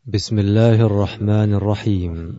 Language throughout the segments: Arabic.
بسم الله الرحمن الرحيم.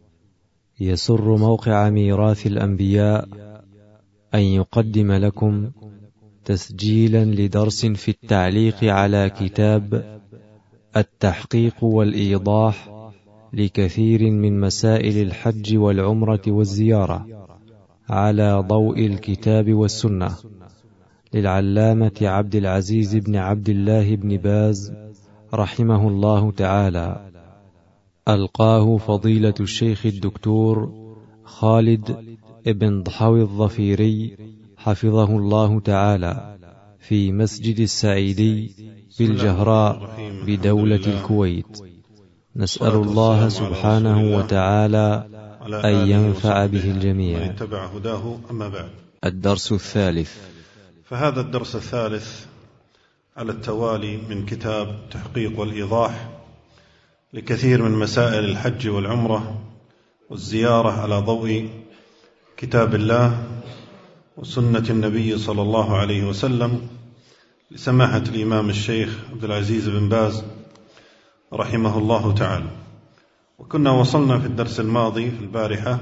يسر موقع ميراث الأنبياء أن يقدم لكم تسجيلا لدرس في التعليق على كتاب التحقيق والإيضاح لكثير من مسائل الحج والعمرة والزيارة على ضوء الكتاب والسنة للعلامة عبد العزيز بن عبد الله بن باز رحمه الله تعالى، ألقاه فضيلة الشيخ الدكتور خالد بن ضحوي الظفيري حفظه الله تعالى في مسجد السعيدي بالجهراء بدولة الكويت. نسأل الله سبحانه وتعالى أن ينفع به الجميع. اتبع هداه. أما بعد، الدرس الثالث. فهذا الدرس الثالث على التوالي من كتاب تحقيق والإيضاح لكثير من مسائل الحج والعمرة والزيارة على ضوء كتاب الله وسنة النبي صلى الله عليه وسلم لسماحة الإمام الشيخ عبد العزيز بن باز رحمه الله تعالى. وكنا وصلنا في الدرس الماضي في البارحة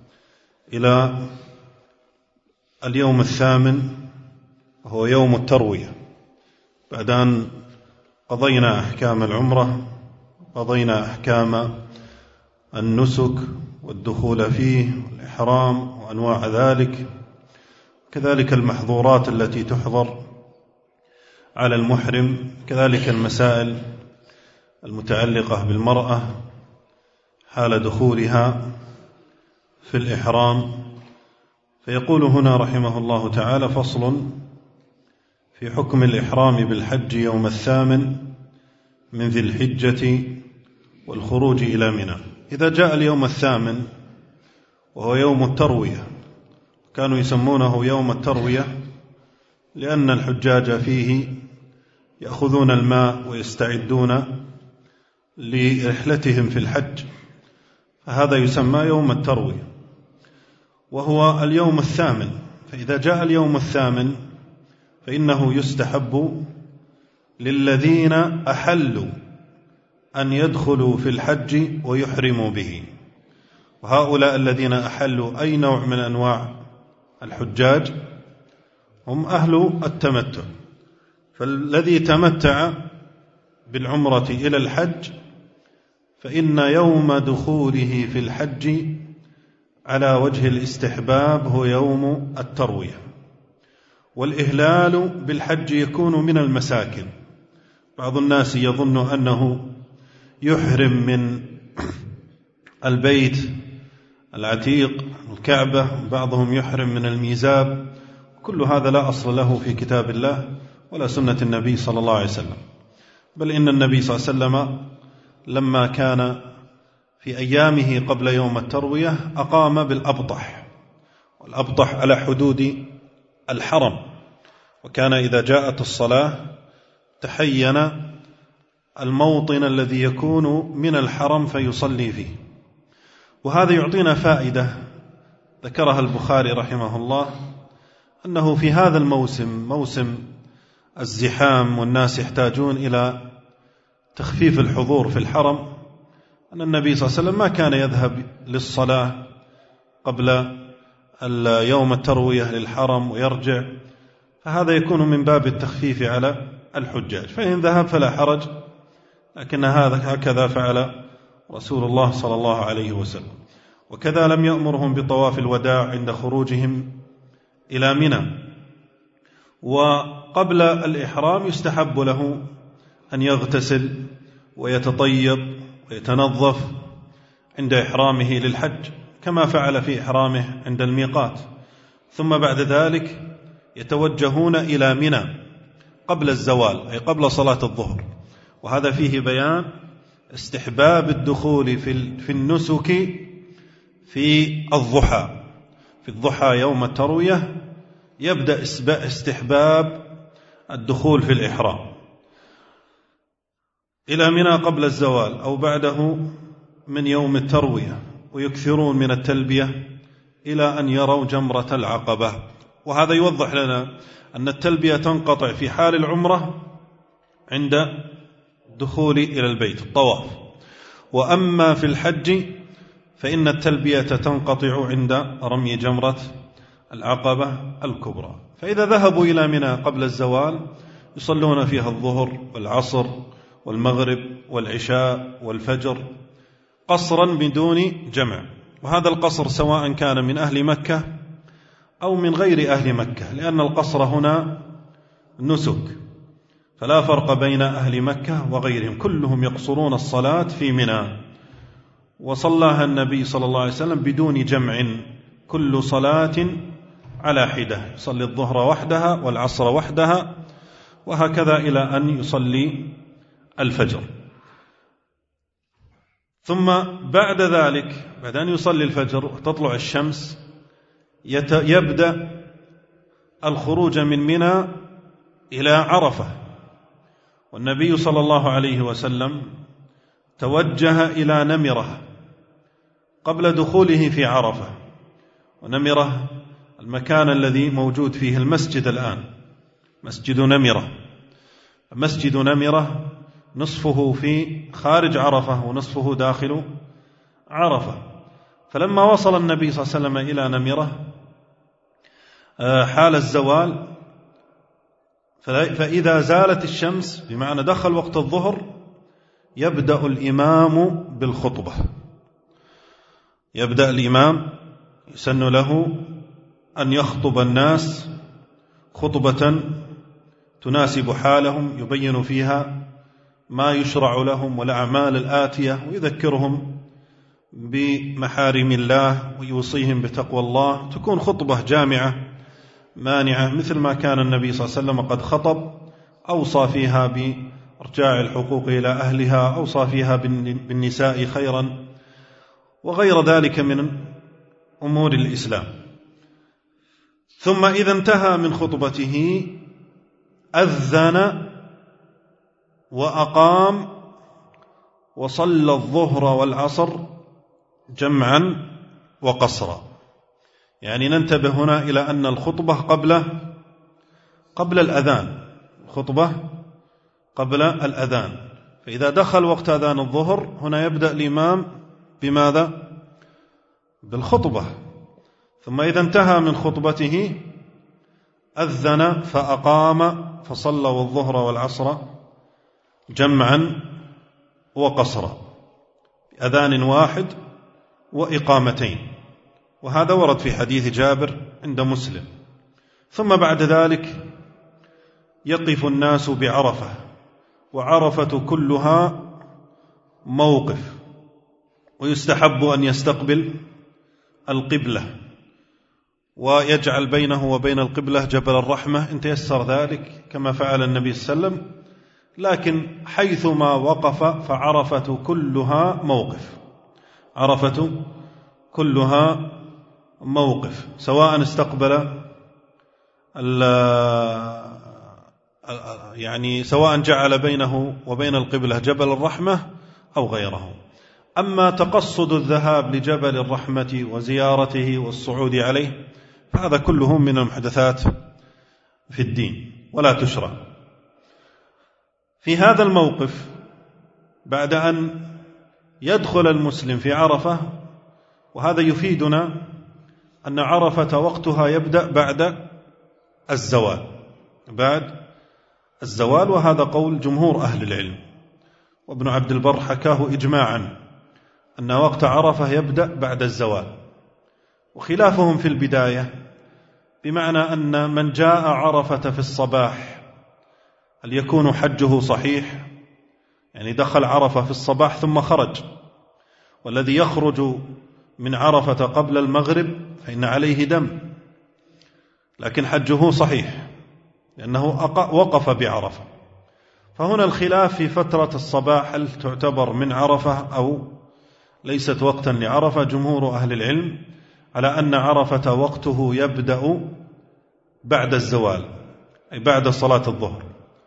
إلى اليوم الثامن، وهو يوم التروية، بعد أن قضينا أحكام العمرة، قضينا أحكام النسك والدخول فيه والإحرام وأنواع ذلك، كذلك المحظورات التي تحظر على المحرم، كذلك المسائل المتعلقة بالمرأة حال دخولها في الإحرام. فيقول هنا رحمه الله تعالى: فصل في حكم الإحرام بالحج يوم الثامن من ذي الحجة والخروج إلى منى. إذا جاء اليوم الثامن وهو يوم التروية، كانوا يسمونه يوم التروية لأن الحجاج فيه يأخذون الماء ويستعدون لرحلتهم في الحج، فهذا يسمى يوم التروية، وهو اليوم الثامن. فإذا جاء اليوم الثامن فإنه يستحب للذين أحلوا أن يدخلوا في الحج ويحرموا به. وهؤلاء الذين أحلوا أي نوع من أنواع الحجاج هم أهل التمتع. فالذي تمتع بالعمرة إلى الحج فإن يوم دخوله في الحج على وجه الاستحباب هو يوم التروية. والإهلال بالحج يكون من المساكن. بعض الناس يظن أنه يحرم من البيت العتيق الكعبة، بعضهم يحرم من الميزاب. كل هذا لا أصل له في كتاب الله ولا سنة النبي صلى الله عليه وسلم، بل إن النبي صلى الله عليه وسلم لما كان في أيامه قبل يوم التروية أقام بالأبطح، والأبطح على حدود الحرم، وكان إذا جاءت الصلاة تحين الموطن الذي يكون من الحرم فيصلي فيه. وهذا يعطينا فائدة ذكرها البخاري رحمه الله، أنه في هذا الموسم، موسم الزحام والناس يحتاجون إلى تخفيف الحضور في الحرم، أن النبي صلى الله عليه وسلم ما كان يذهب للصلاة قبل يوم التروية للحرم ويرجع، فهذا يكون من باب التخفيف على الحجاج. فإن ذهب فلا حرج، لكن هكذا فعل رسول الله صلى الله عليه وسلم. وكذا لم يأمرهم بطواف الوداع عند خروجهم إلى منى. وقبل الإحرام يستحب له أن يغتسل ويتطيب ويتنظف عند إحرامه للحج كما فعل في إحرامه عند الميقات، ثم بعد ذلك يتوجهون إلى منى قبل الزوال، أي قبل صلاة الظهر. وهذا فيه بيان استحباب الدخول في النسك في الضحى. في الضحى يوم التروية يبدأ استحباب الدخول في الإحرام إلى منى قبل الزوال أو بعده من يوم التروية، ويكثرون من التلبية إلى أن يروا جمرة العقبة. وهذا يوضح لنا أن التلبية تنقطع في حال العمرة عند الدخول إلى البيت، الطواف، وأما في الحج فإن التلبية تنقطع عند رمي جمرة العقبة الكبرى. فإذا ذهبوا إلى منى قبل الزوال يصلون فيها الظهر والعصر والمغرب والعشاء والفجر قصرا بدون جمع. وهذا القصر سواء كان من أهل مكة أو من غير أهل مكة، لأن القصر هنا نسك، فلا فرق بين أهل مكة وغيرهم، كلهم يقصرون الصلاة في منى. وصلاها النبي صلى الله عليه وسلم بدون جمع، كل صلاة على حدة، يصلي الظهر وحدها والعصر وحدها وهكذا إلى أن يصلي الفجر. ثم بعد ذلك، بعد أن يصلي الفجر وتطلع الشمس، يبدأ الخروج من منى إلى عرفة. والنبي صلى الله عليه وسلم توجه إلى نمرة قبل دخوله في عرفة، ونمرة المكان الذي موجود فيه المسجد الآن، مسجد نمرة. مسجد نمرة نصفه في خارج عرفة ونصفه داخل عرفة. فلما وصل النبي صلى الله عليه وسلم إلى نمرة حال الزوال، فإذا زالت الشمس بمعنى دخل وقت الظهر يبدأ الإمام بالخطبة. يبدأ الإمام، يسن له أن يخطب الناس خطبة تناسب حالهم، يبين فيها ما يشرع لهم والأعمال الآتية، ويذكرهم بمحارم الله ويوصيهم بتقوى الله. تكون خطبة جامعة مانعة، مثل ما كان النبي صلى الله عليه وسلم قد خطب، أوصى فيها بإرجاع الحقوق إلى أهلها، أوصى فيها بالنساء خيرا، وغير ذلك من أمور الإسلام. ثم إذا انتهى من خطبته أذن وأقام وصلى الظهر والعصر جمعا وقصرا. يعني ننتبه هنا إلى أن الخطبة قبل الأذان، الخطبة قبل الأذان. فإذا دخل وقت أذان الظهر هنا يبدأ الإمام بماذا؟ بالخطبة. ثم إذا انتهى من خطبته أذن فأقام فصلوا الظهر والعصر جمعا وقصرا، أذان واحد وإقامتين. وهذا ورد في حديث جابر عند مسلم. ثم بعد ذلك يقف الناس بعرفة، وعرفة كلها موقف، ويستحب أن يستقبل القبلة ويجعل بينه وبين القبلة جبل الرحمة إن تيسر ذلك كما فعل النبي صلى الله عليه وسلم. لكن حيثما وقف فعرفة كلها موقف، عرفة كلها موقف، سواء استقبل يعني سواء جعل بينه وبين القبلة جبل الرحمة أو غيره. أما تقصد الذهاب لجبل الرحمة وزيارته والصعود عليه فهذا كله من المحدثات في الدين ولا تشرع. في هذا الموقف بعد أن يدخل المسلم في عرفة، وهذا يفيدنا أن عرفة وقتها يبدأ بعد الزوال، بعد الزوال، وهذا قول جمهور أهل العلم. وابن عبد البر حكاه إجماعا أن وقت عرفة يبدأ بعد الزوال، وخلافهم في البداية، بمعنى أن من جاء عرفة في الصباح هل يكون حجه صحيح؟ يعني دخل عرفة في الصباح ثم خرج، والذي يخرج من عرفة قبل المغرب فإن عليه دم، لكن حجه صحيح لأنه وقف بعرفة. فهنا الخلاف في فترة الصباح، هل تعتبر من عرفة أو ليست وقتا لعرفة؟ جمهور أهل العلم على أن عرفة وقته يبدأ بعد الزوال، أي بعد صلاة الظهر،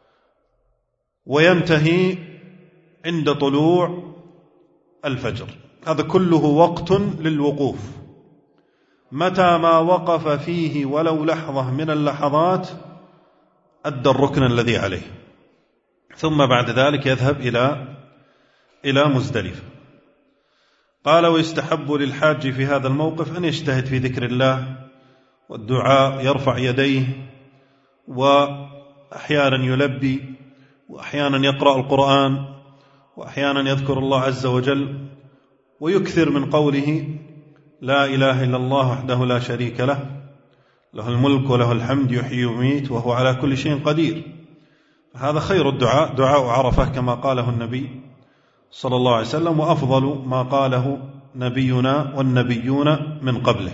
وينتهي عند طلوع الفجر. هذا كله وقت للوقوف، متى ما وقف فيه ولو لحظة من اللحظات أدى الركن الذي عليه، ثم بعد ذلك يذهب إلى مزدلفة. قال: ويستحب للحاج في هذا الموقف أن يجتهد في ذكر الله والدعاء، يرفع يديه، وأحيانا يلبي، وأحيانا يقرأ القرآن، وأحيانا يذكر الله عز وجل، ويكثر من قوله: لا إله إلا الله وحده لا شريك له، له الملك وله الحمد يحيي ويميت وهو على كل شيء قدير. هذا خير الدعاء، دعاء عرفة كما قاله النبي صلى الله عليه وسلم، وأفضل ما قاله نبينا والنبيون من قبله.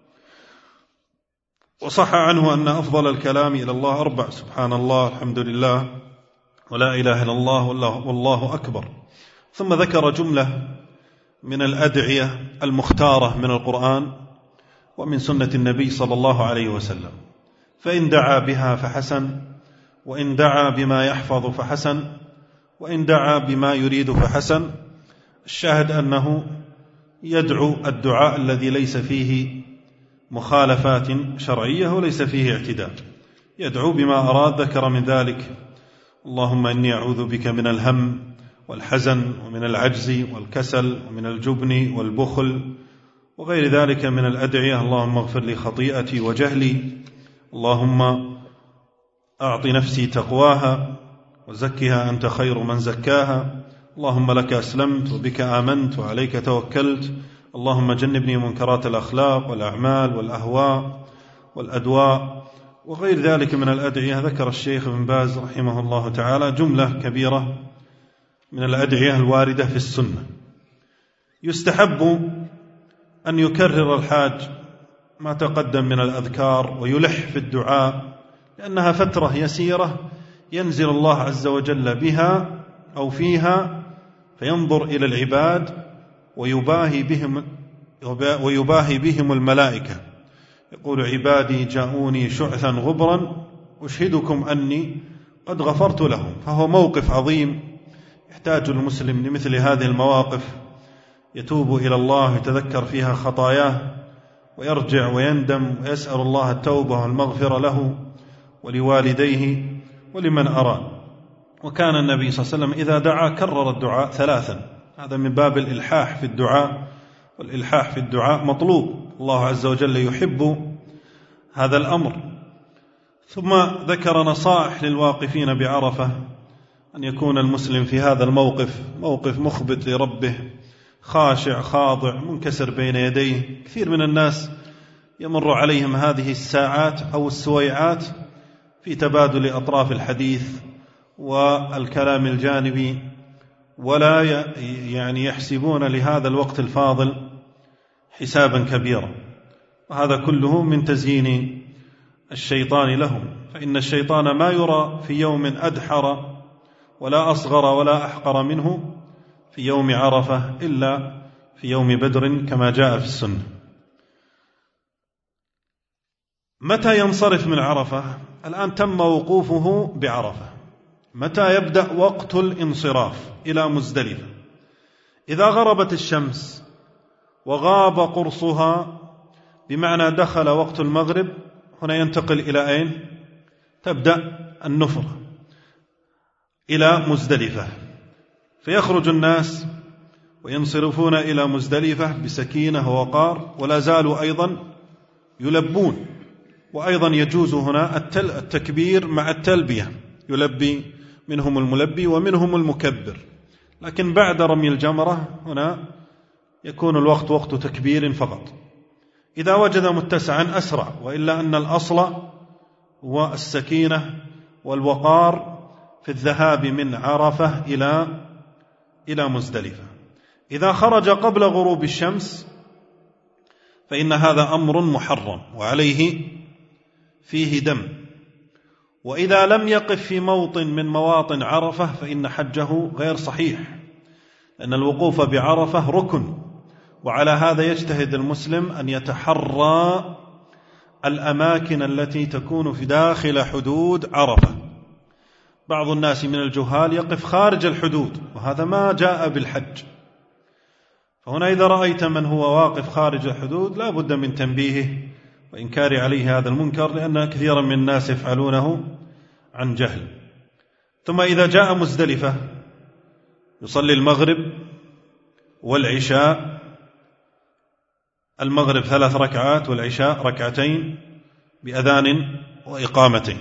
وصح عنه أن أفضل الكلام إلى الله 4: سبحان الله، الحمد لله، ولا إله إلا الله، والله أكبر. ثم ذكر جملة من الأدعية المختارة من القرآن ومن سنة النبي صلى الله عليه وسلم، فإن دعا بها فحسن، وإن دعا بما يحفظ فحسن، وإن دعا بما يريد فحسن. الشاهد أنه يدعو الدعاء الذي ليس فيه مخالفات شرعية وليس فيه اعتداء، يدعو بما أراد. ذكر من ذلك: اللهم إني أعوذ بك من الهم والحزن ومن العجز والكسل ومن الجبن والبخل وغير ذلك من الأدعية. اللهم اغفر لي خطيئتي وجهلي، اللهم أعط نفسي تقواها وزكها أنت خير من زكاها، اللهم لك أسلمت وبك آمنت وعليك توكلت، اللهم جنبني منكرات الأخلاق والأعمال والأهواء والأدواء وغير ذلك من الأدعية. ذكر الشيخ ابن باز رحمه الله تعالى جملة كبيرة من الأدعية الواردة في السنة. يستحب أن يكرر الحاج ما تقدم من الأذكار ويلح في الدعاء، لأنها فترة يسيرة ينزل الله عز وجل بها أو فيها فينظر إلى العباد ويباهي بهم الملائكة، يقول: عبادي جاءوني شعثا غبرا أشهدكم أني قد غفرت لهم. فهو موقف عظيم يحتاج المسلم لمثل هذه المواقف، يتوب إلى الله، يتذكر فيها خطاياه، ويرجع ويندم ويسأل الله التوبة والمغفرة له ولوالديه ولمن أراد. وكان النبي صلى الله عليه وسلم إذا دعا كرر الدعاء 3، هذا من باب الإلحاح في الدعاء، والإلحاح في الدعاء مطلوب، الله عز وجل يحب هذا الأمر. ثم ذكر نصائح للواقفين بعرفة، أن يكون المسلم في هذا الموقف موقف مخبت لربه، خاشع خاضع منكسر بين يديه. كثير من الناس يمر عليهم هذه الساعات أو السويعات في تبادل أطراف الحديث والكلام الجانبي، ولا يحسبون لهذا الوقت الفاضل حسابا كبيرا، وهذا كله من تزيين الشيطان لهم، فإن الشيطان ما يرى في يوم أدحر ولا أصغر ولا أحقر منه في يوم عرفة إلا في يوم بدر كما جاء في السنة. متى ينصرف من عرفة؟ الآن تم وقوفه بعرفة. متى يبدأ وقت الانصراف إلى مزدلفة؟ إذا غربت الشمس وغاب قرصها، بمعنى دخل وقت المغرب، هنا ينتقل إلى أين؟ تبدأ النفرة إلى مزدلفة، فيخرج الناس وينصرفون إلى مزدلفة بسكينة ووقار، ولا زالوا أيضا يلبون. وأيضا يجوز هنا التكبير مع التلبية، يلبي منهم الملبي ومنهم المكبر، لكن بعد رمي الجمرة هنا يكون الوقت وقت تكبير فقط. إذا وجد متسعا أسرع، وإلا أن الأصل هو السكينة والوقار في الذهاب من عرفة إلى مزدلفة. إذا خرج قبل غروب الشمس فإن هذا أمر محرم وعليه فيه دم. وإذا لم يقف في موطن من مواطن عرفة فإن حجه غير صحيح، لأن الوقوف بعرفة ركن، وعلى هذا يجتهد المسلم أن يتحرى الأماكن التي تكون في داخل حدود عرفة. بعض الناس من الجهال يقف خارج الحدود، وهذا ما جاء بالحج. فهنا إذا رأيت من هو واقف خارج الحدود لا بد من تنبيهه وإنكار عليه هذا المنكر، لأن كثيرا من الناس يفعلونه عن جهل. ثم إذا جاء مزدلفة يصلي المغرب والعشاء المغرب 3 ركعات والعشاء 2 ركعتين بأذان وإقامتين،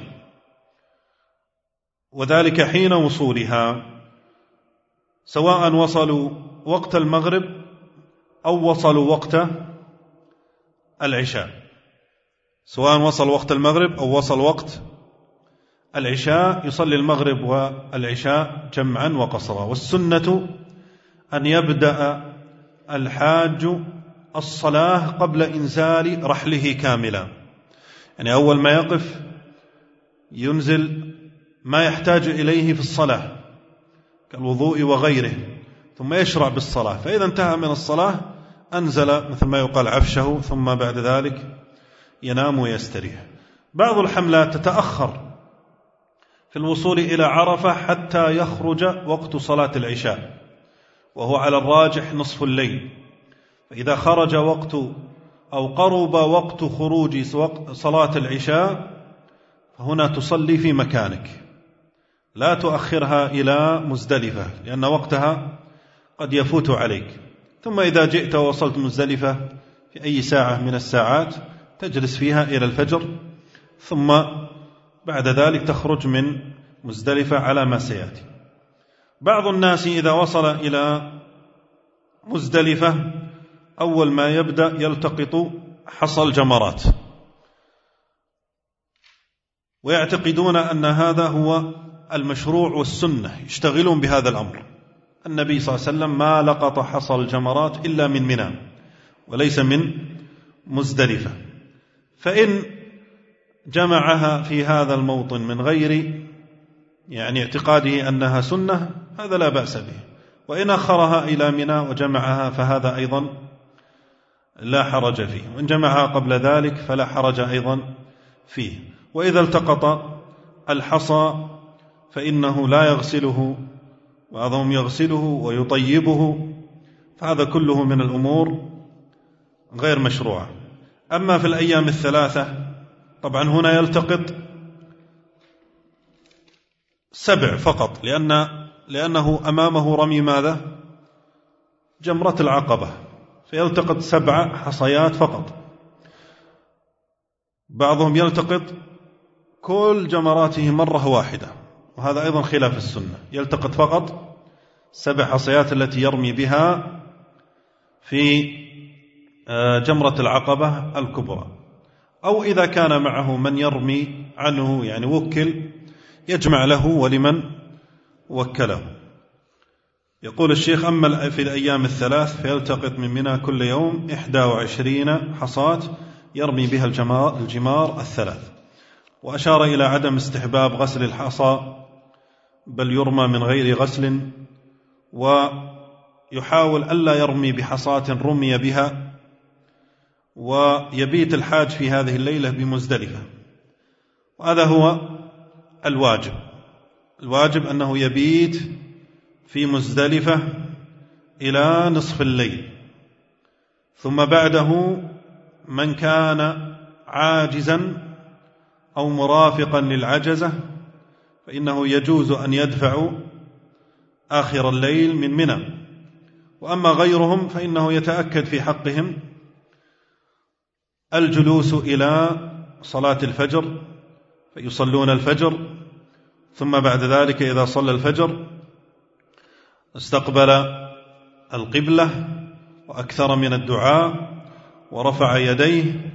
وذلك حين وصولها، سواء وصلوا وقت المغرب أو وصلوا وقت العشاء، سواء وصل وقت المغرب أو وصل وقت العشاء، يصلي المغرب والعشاء جمعا وقصرا. والسنة أن يبدأ الحاج الصلاة قبل إنزال رحله كاملا، يعني أول ما يقف ينزل ما يحتاج إليه في الصلاة كالوضوء وغيره، ثم يشرع بالصلاة، فإذا انتهى من الصلاة أنزل مثل ما يقال عفشه، ثم بعد ذلك ينام ويستريح. بعض الحملات تتأخر في الوصول إلى عرفة حتى يخرج وقت صلاة العشاء، وهو على الراجح نصف الليل، فإذا خرج وقت أو قرب وقت خروج صلاة العشاء فهنا تصلي في مكانك، لا تؤخرها إلى مزدلفة لأن وقتها قد يفوت عليك. ثم إذا جئت ووصلت مزدلفة في أي ساعة من الساعات تجلس فيها إلى الفجر، ثم بعد ذلك تخرج من مزدلفة على ما سيأتي. بعض الناس إذا وصل إلى مزدلفة أول ما يبدأ يلتقط حصى الجمرات، ويعتقدون أن هذا هو المشروع والسنة، يشتغلون بهذا الأمر. النبي صلى الله عليه وسلم ما لقط حصى الجمرات إلا من منى وليس من مزدلفة، فإن جمعها في هذا الموطن من غير يعني اعتقاده أنها سنة هذا لا بأس به، وإن أخرها إلى منى وجمعها فهذا أيضا لا حرج فيه، وإن جمعها قبل ذلك فلا حرج أيضا فيه. وإذا التقط الحصى فإنه لا يغسله، بعضهم يغسله ويطيبه، فهذا كله من الأمور غير مشروعة. أما في الأيام الثلاثة طبعا هنا يلتقط 7 فقط، لأنه أمامه رمي ماذا؟ جمرة العقبة، فيلتقط 7 حصيات فقط. بعضهم يلتقط كل جمراته مرة واحدة، وهذا أيضا خلاف السنة، يلتقط فقط 7 حصيات التي يرمي بها في جمرة العقبة الكبرى، أو إذا كان معه من يرمي عنه يعني وكل يجمع له ولمن وكله. يقول الشيخ: أما في الأيام الثلاث فيلتقط من منى كل يوم 21 حصاة يرمي بها الجمار الثلاث. وأشار إلى عدم استحباب غسل الحصى، بل يرمى من غير غسل، ويحاول ألا يرمي بحصاة رمي بها، ويبيت الحاج في هذه الليلة بمزدلفة، وهذا هو الواجب أنه يبيت في مزدلفة إلى نصف الليل. ثم بعده من كان عاجزا أو مرافقا للعجزة فإنه يجوز أن يدفع آخر الليل من منى، وأما غيرهم فإنه يتأكد في حقهم الجلوس إلى صلاة الفجر فيصلون الفجر، ثم بعد ذلك إذا صلى الفجر استقبل القبلة وأكثر من الدعاء ورفع يديه،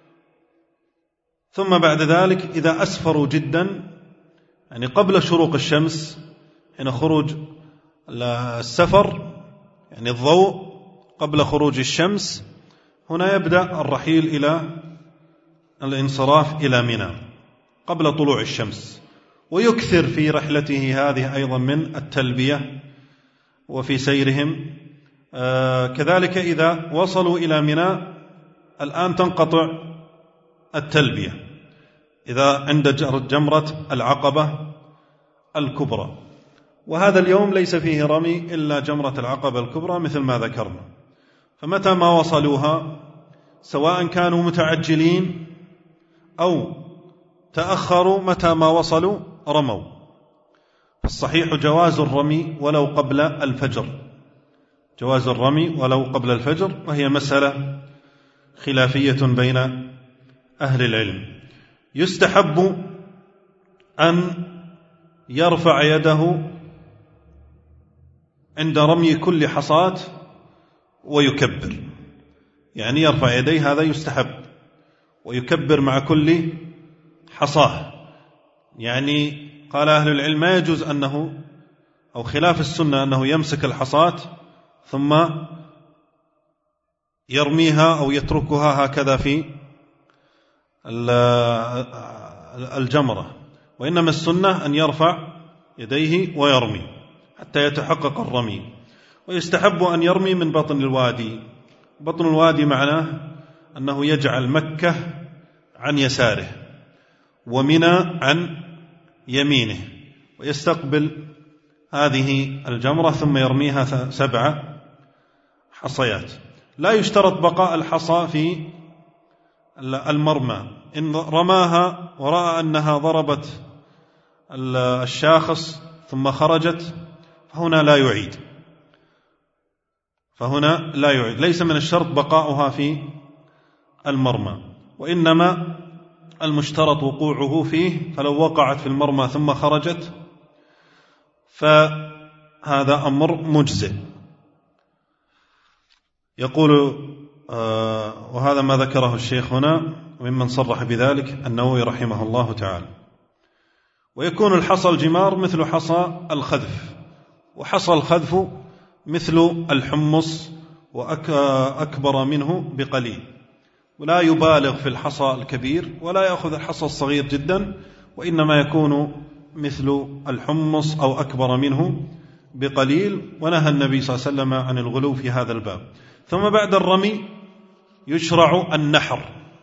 ثم بعد ذلك إذا أسفروا جدا يعني قبل شروق الشمس حين خروج السفر يعني الضوء قبل خروج الشمس، هنا يبدأ الرحيل إلى الانصراف إلى منى قبل طلوع الشمس، ويكثر في رحلته هذه أيضا من التلبية وفي سيرهم. كذلك إذا وصلوا إلى منى الآن تنقطع التلبية إذا عند جمرة العقبة الكبرى، وهذا اليوم ليس فيه رمي إلا جمرة العقبة الكبرى مثل ما ذكرنا. فمتى ما وصلوها سواء كانوا متعجلين أو تأخروا، متى ما وصلوا رموا. فالصحيح جواز الرمي ولو قبل الفجر، جواز الرمي ولو قبل الفجر، وهي مسألة خلافية بين أهل العلم. يستحب أن يرفع يده عند رمي كل حصاة ويكبر، يعني يرفع يديه، هذا يستحب، ويكبر مع كل حصاه. يعني قال أهل العلم ما يجوز أنه، أو خلاف السنة، أنه يمسك الحصاة ثم يرميها أو يتركها هكذا في الجمرة، وإنما السنة أن يرفع يديه ويرمي حتى يتحقق الرمي. ويستحب أن يرمي من بطن الوادي. بطن الوادي معناه أنه يجعل مكة عن يساره ومنى عن يمينه، ويستقبل هذه الجمرة ثم يرميها 7 حصيات. لا يشترط بقاء الحصى في المرمى، إن رماها ورأى أنها ضربت الشاخص ثم خرجت فهنا لا يعيد، ليس من الشرط بقاؤها في المرمى، وإنما المشترط وقوعه فيه، فلو وقعت في المرمى ثم خرجت فهذا أمر مجزئ. يقول وهذا ما ذكره الشيخ هنا، وممن صرح بذلك النووي رحمه الله تعالى. ويكون الحصى الجمار مثل حصى الخذف، وحصى الخذف مثل الحمص وأكبر منه بقليل، ولا يبالغ في الحصى الكبير ولا يأخذ الحصى الصغير جدا، وإنما يكون مثل الحمص أو أكبر منه بقليل. ونهى النبي صلى الله عليه وسلم عن الغلو في هذا الباب. ثم بعد الرمي يشرع النحر،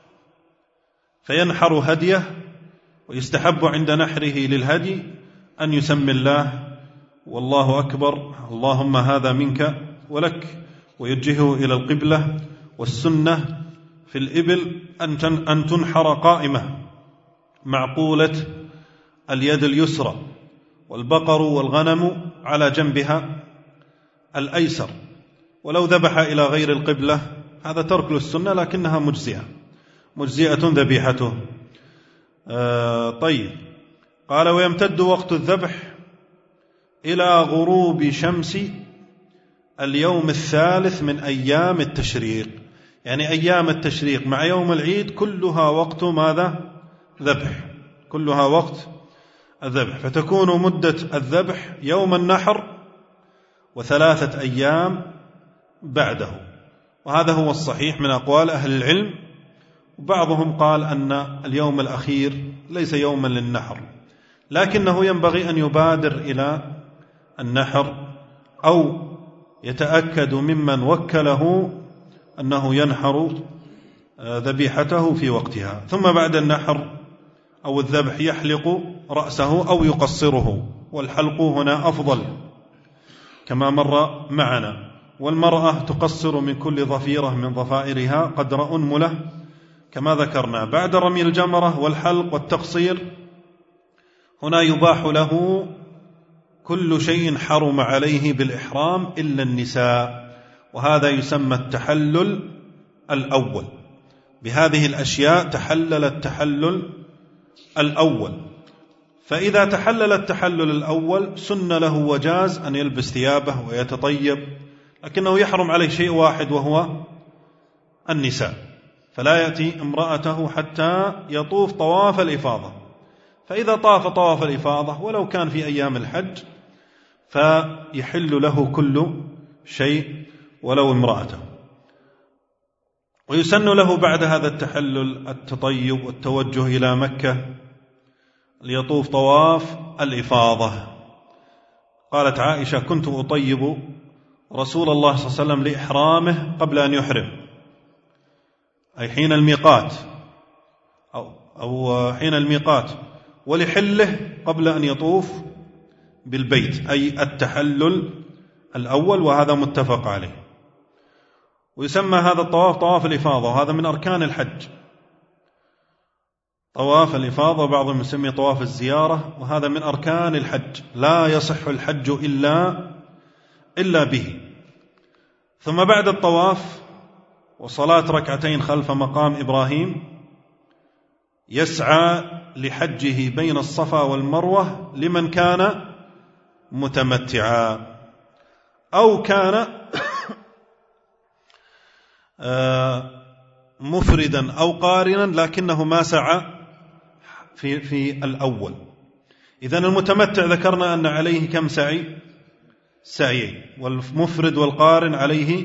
فينحر هديه، ويستحب عند نحره للهدي أن يسمي الله والله أكبر، اللهم هذا منك ولك، ويوجهه إلى القبلة. والسنة في الإبل أن تنحر قائمة معقولة اليد اليسرى، والبقر والغنم على جنبها الأيسر. ولو ذبح إلى غير القبلة هذا ترك للسنة، لكنها مجزئة ذبيحته. طيب، قال ويمتد وقت الذبح إلى غروب شمس اليوم الثالث من أيام التشريق، يعني أيام التشريق مع يوم العيد كلها وقت ماذا؟ ذبح، كلها وقت الذبح. فتكون مدة الذبح يوم النحر و3 أيام بعده، وهذا هو الصحيح من أقوال أهل العلم. وبعضهم قال أن اليوم الأخير ليس يوما للنحر، لكنه ينبغي أن يبادر إلى النحر أو يتأكد ممن وكله أنه ينحر ذبيحته في وقتها. ثم بعد النحر أو الذبح يحلق رأسه أو يقصره، والحلق هنا أفضل كما مر معنا. والمرأة تقصر من كل ظفيرة من ظفائرها قدر أنملة كما ذكرنا. بعد رمي الجمرة والحلق والتقصير هنا يباح له كل شيء حرم عليه بالإحرام إلا النساء، وهذا يسمى التحلل الأول. بهذه الأشياء تحلل التحلل الأول. فإذا تحلل التحلل الأول سن له وجاز أن يلبس ثيابه ويتطيب، لكنه يحرم عليه شيء واحد وهو النساء، فلا يأتي امرأته حتى يطوف طواف الإفاضة. فإذا طاف طواف الإفاضة ولو كان في أيام الحج فيحل له كل شيء ولو امرأته. ويسن له بعد هذا التحلل التطيب والتوجه إلى مكة ليطوف طواف الإفاضة. قالت عائشة: كنت أطيب رسول الله صلى الله عليه وسلم لإحرامه قبل أن يحرم، أي حين الميقات أو حين الميقات، ولحله قبل أن يطوف بالبيت، أي التحلل الأول، وهذا متفق عليه. ويسمى هذا الطواف طواف الإفاضة، وهذا من أركان الحج. طواف الإفاضة بعضهم يسميه طواف الزيارة، وهذا من أركان الحج، لا يصح الحج إلا به. ثم بعد الطواف وصلاة ركعتين خلف مقام إبراهيم يسعى لحجه بين الصفا والمروة لمن كان متمتعا أو كان مفردا أو قارنا لكنه ما سعى في الأول. إذن المتمتع ذكرنا أن عليه كم سعيين، والمفرد والقارن عليه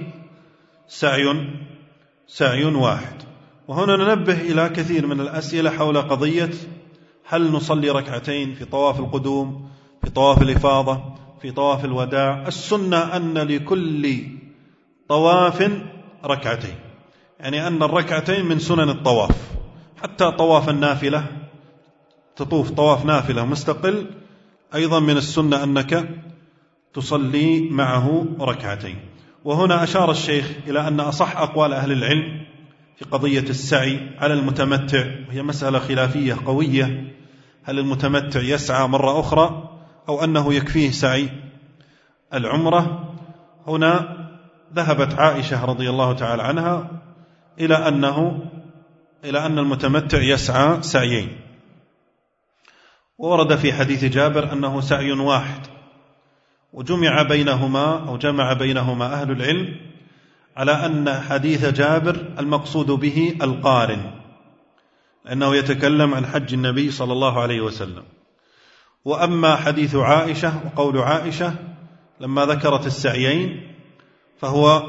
سعي واحد. وهنا ننبه إلى كثير من الأسئلة حول قضية هل نصلي ركعتين في طواف القدوم، في طواف الإفاضة، في طواف الوداع. السنة أن لكل طواف ركعتين، يعني أن الركعتين من سنن الطواف. حتى طواف النافلة تطوف طواف نافلة مستقل أيضا من السنة أنك تصلي معه ركعتين. وهنا أشار الشيخ إلى أن أصح أقوال أهل العلم في قضية السعي على المتمتع، وهي مسألة خلافية قوية، هل المتمتع يسعى مرة أخرى أو أنه يكفيه سعي العمرة. هنا ذهبت عائشة رضي الله تعالى عنها إلى أن المتمتع يسعى سعيين، وورد في حديث جابر أنه سعي واحد، وجمع بينهما أهل العلم على أن حديث جابر المقصود به القارن، لأنه يتكلم عن حج النبي صلى الله عليه وسلم. وأما حديث عائشة وقول عائشة لما ذكرت السعيين فهو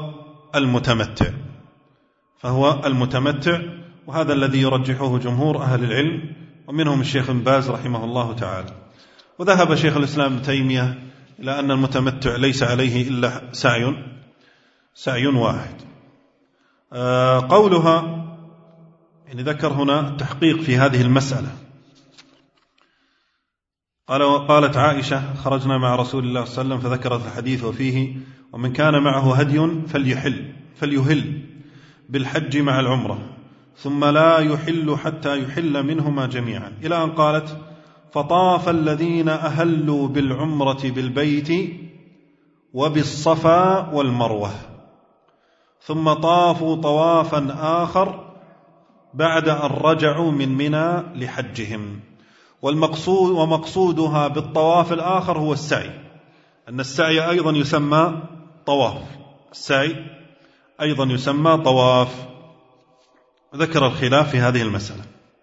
المتمتع، وهذا الذي يرجحه جمهور أهل العلم، ومنهم الشيخ بن باز رحمه الله تعالى. وذهب شيخ الإسلام ابن تيمية إلى أن المتمتع ليس عليه إلا سعي واحد. قولها يعني ذكر هنا التحقيق في هذه المسألة. قالت عائشة خرجنا مع رسول الله صلى الله عليه وسلم فذكرت الحديث وفيه ومن كان معه هدي فليهل بالحج مع العمرة ثم لا يحل حتى يحل منهما جميعا، إلى أن قالت فطاف الذين أهلوا بالعمرة بالبيت وبالصفا والمروة ثم طافوا طوافا آخر بعد أن رجعوا من منى لحجهم. ومقصودها بالطواف الآخر هو السعي، أن السعي أيضا يسمى طواف. ذكر الخلاف في هذه المسألة.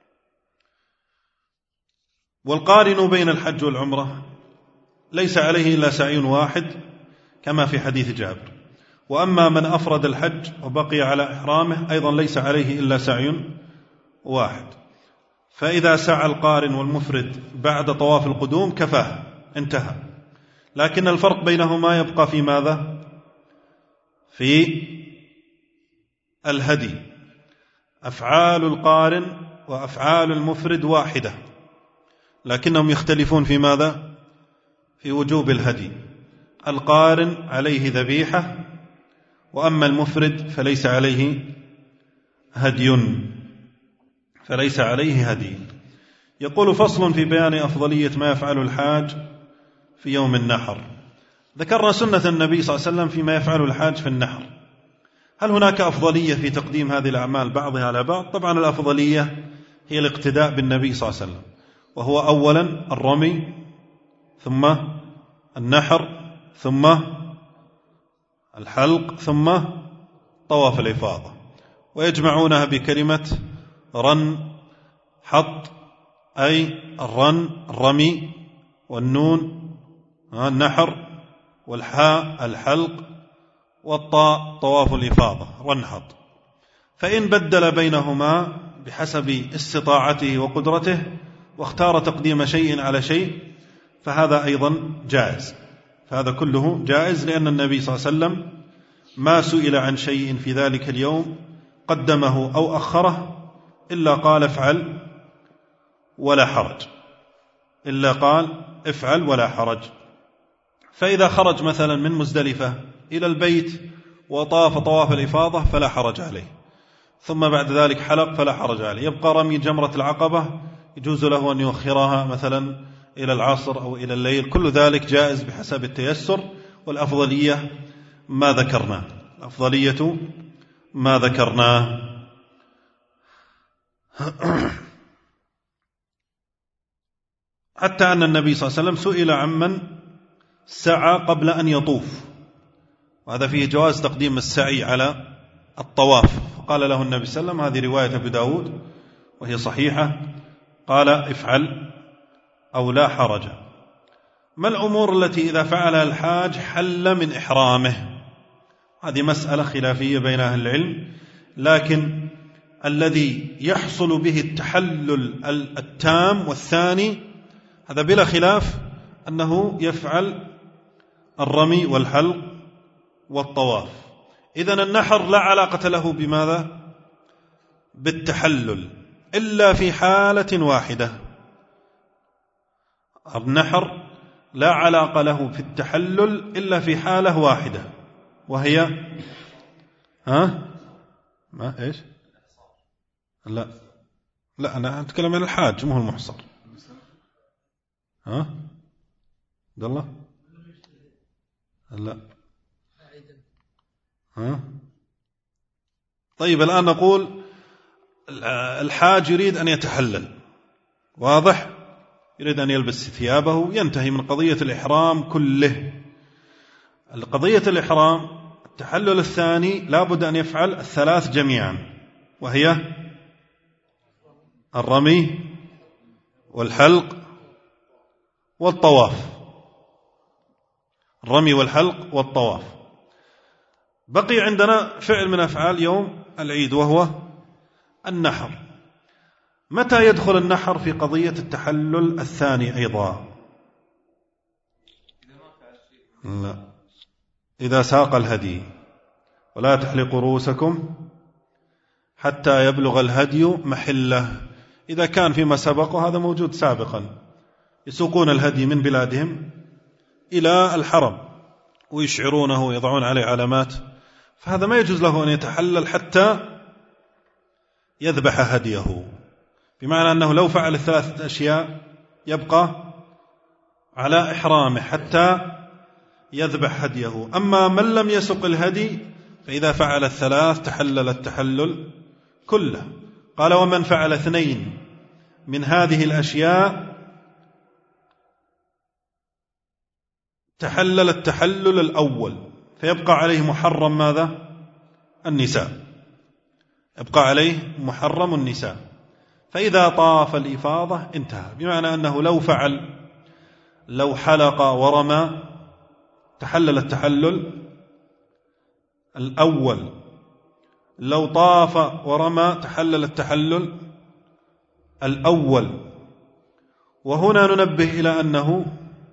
والقارن بين الحج والعمرة ليس عليه إلا سعي واحد كما في حديث جابر. وأما من أفرد الحج وبقي على إحرامه أيضا ليس عليه إلا سعي واحد. فإذا سعى القارن والمفرد بعد طواف القدوم كفاه، انتهى. لكن الفرق بينهما يبقى في ماذا؟ في الهدي. أفعال القارن وأفعال المفرد واحدة، لكنهم يختلفون في ماذا؟ في وجوب الهدي. القارن عليه ذبيحة، وأما المفرد فليس عليه هدي. يقول فصل في بيان أفضلية ما يفعل الحاج في يوم النحر. ذكرنا سنة النبي صلى الله عليه وسلم فيما يفعل الحاج في النحر. هل هناك أفضلية في تقديم هذه الأعمال بعضها على بعض؟ طبعا الأفضلية هي الاقتداء بالنبي صلى الله عليه وسلم، وهو أولا الرمي ثم النحر ثم الحلق ثم طواف الإفاضة، ويجمعونها بكلمة رن حط، أي الرمي، والنون النحر، والحاء الحلق، والطاء طواف الإفاضة رنحط. فإن بدل بينهما بحسب استطاعته وقدرته واختار تقديم شيء على شيء فهذا أيضا جائز، فهذا كله جائز، لأن النبي صلى الله عليه وسلم ما سئل عن شيء في ذلك اليوم قدمه أو أخره إلا قال افعل ولا حرج. فإذا خرج مثلا من مزدلفة إلى البيت وطاف طواف الإفاضة فلا حرج عليه، ثم بعد ذلك حلق فلا حرج عليه. يبقى رمي جمرة العقبة يجوز له أن يؤخرها مثلا إلى العصر أو إلى الليل، كل ذلك جائز بحسب التيسر. والأفضلية ما ذكرنا، الأفضلية ما ذكرناه. حتى أن النبي صلى الله عليه وسلم سئل عمن سعى قبل أن يطوف، وهذا فيه جواز تقديم السعي على الطواف، فقال له النبي صلى الله عليه وسلم، هذه رواية أبي داود وهي صحيحة، قال افعل أو لا حرج. ما الأمور التي إذا فعلها الحاج حل من إحرامه؟ هذه مسألة خلافية بين أهل العلم، لكن الذي يحصل به التحلل التام والثاني هذا بلا خلاف أنه يفعل الرمي والحلق والطواف. إذن النحر لا علاقة له بماذا؟ بالتحلل، إلا في حالة واحدة. النحر لا علاقة له في التحلل إلا في حالة واحدة، وهي ما إيش؟ لا أنا أتكلم عن الحاج مو المحصر. عبد الله؟ لا. طيب الآن نقول الحاج يريد أن يتحلل، واضح؟ يريد أن يلبس ثيابه، ينتهي من قضية الإحرام كله. قضية الإحرام التحلل الثاني لابد أن يفعل الثلاث جميعا، وهي الرمي والحلق والطواف. الرمي والحلق والطواف. بقي عندنا فعل من أفعال يوم العيد وهو النحر. متى يدخل النحر في قضية التحلل الثاني أيضا؟ لا، إذا ساق الهدي، ولا تحلقوا رؤوسكم حتى يبلغ الهدي محله. إذا كان فيما سبق، وهذا موجود سابقا، يسوقون الهدي من بلادهم إلى الحرم ويشعرونه ويضعون عليه علامات، فهذا ما يجوز له أن يتحلل حتى يذبح هديه، بمعنى أنه لو فعل الثلاثة أشياء يبقى على إحرامه حتى يذبح هديه. أما من لم يسق الهدي فإذا فعل الثلاث تحلل التحلل كله. قال ومن فعل 2 من هذه الأشياء تحلل التحلل الأول، فيبقى عليه محرم ماذا؟ النساء، يبقى عليه محرم النساء. فإذا طاف الإفاضة انتهى، بمعنى أنه لو حلق ورمى تحلل التحلل الأول، لو طاف ورمى تحلل التحلل الأول. وهنا ننبه إلى أنه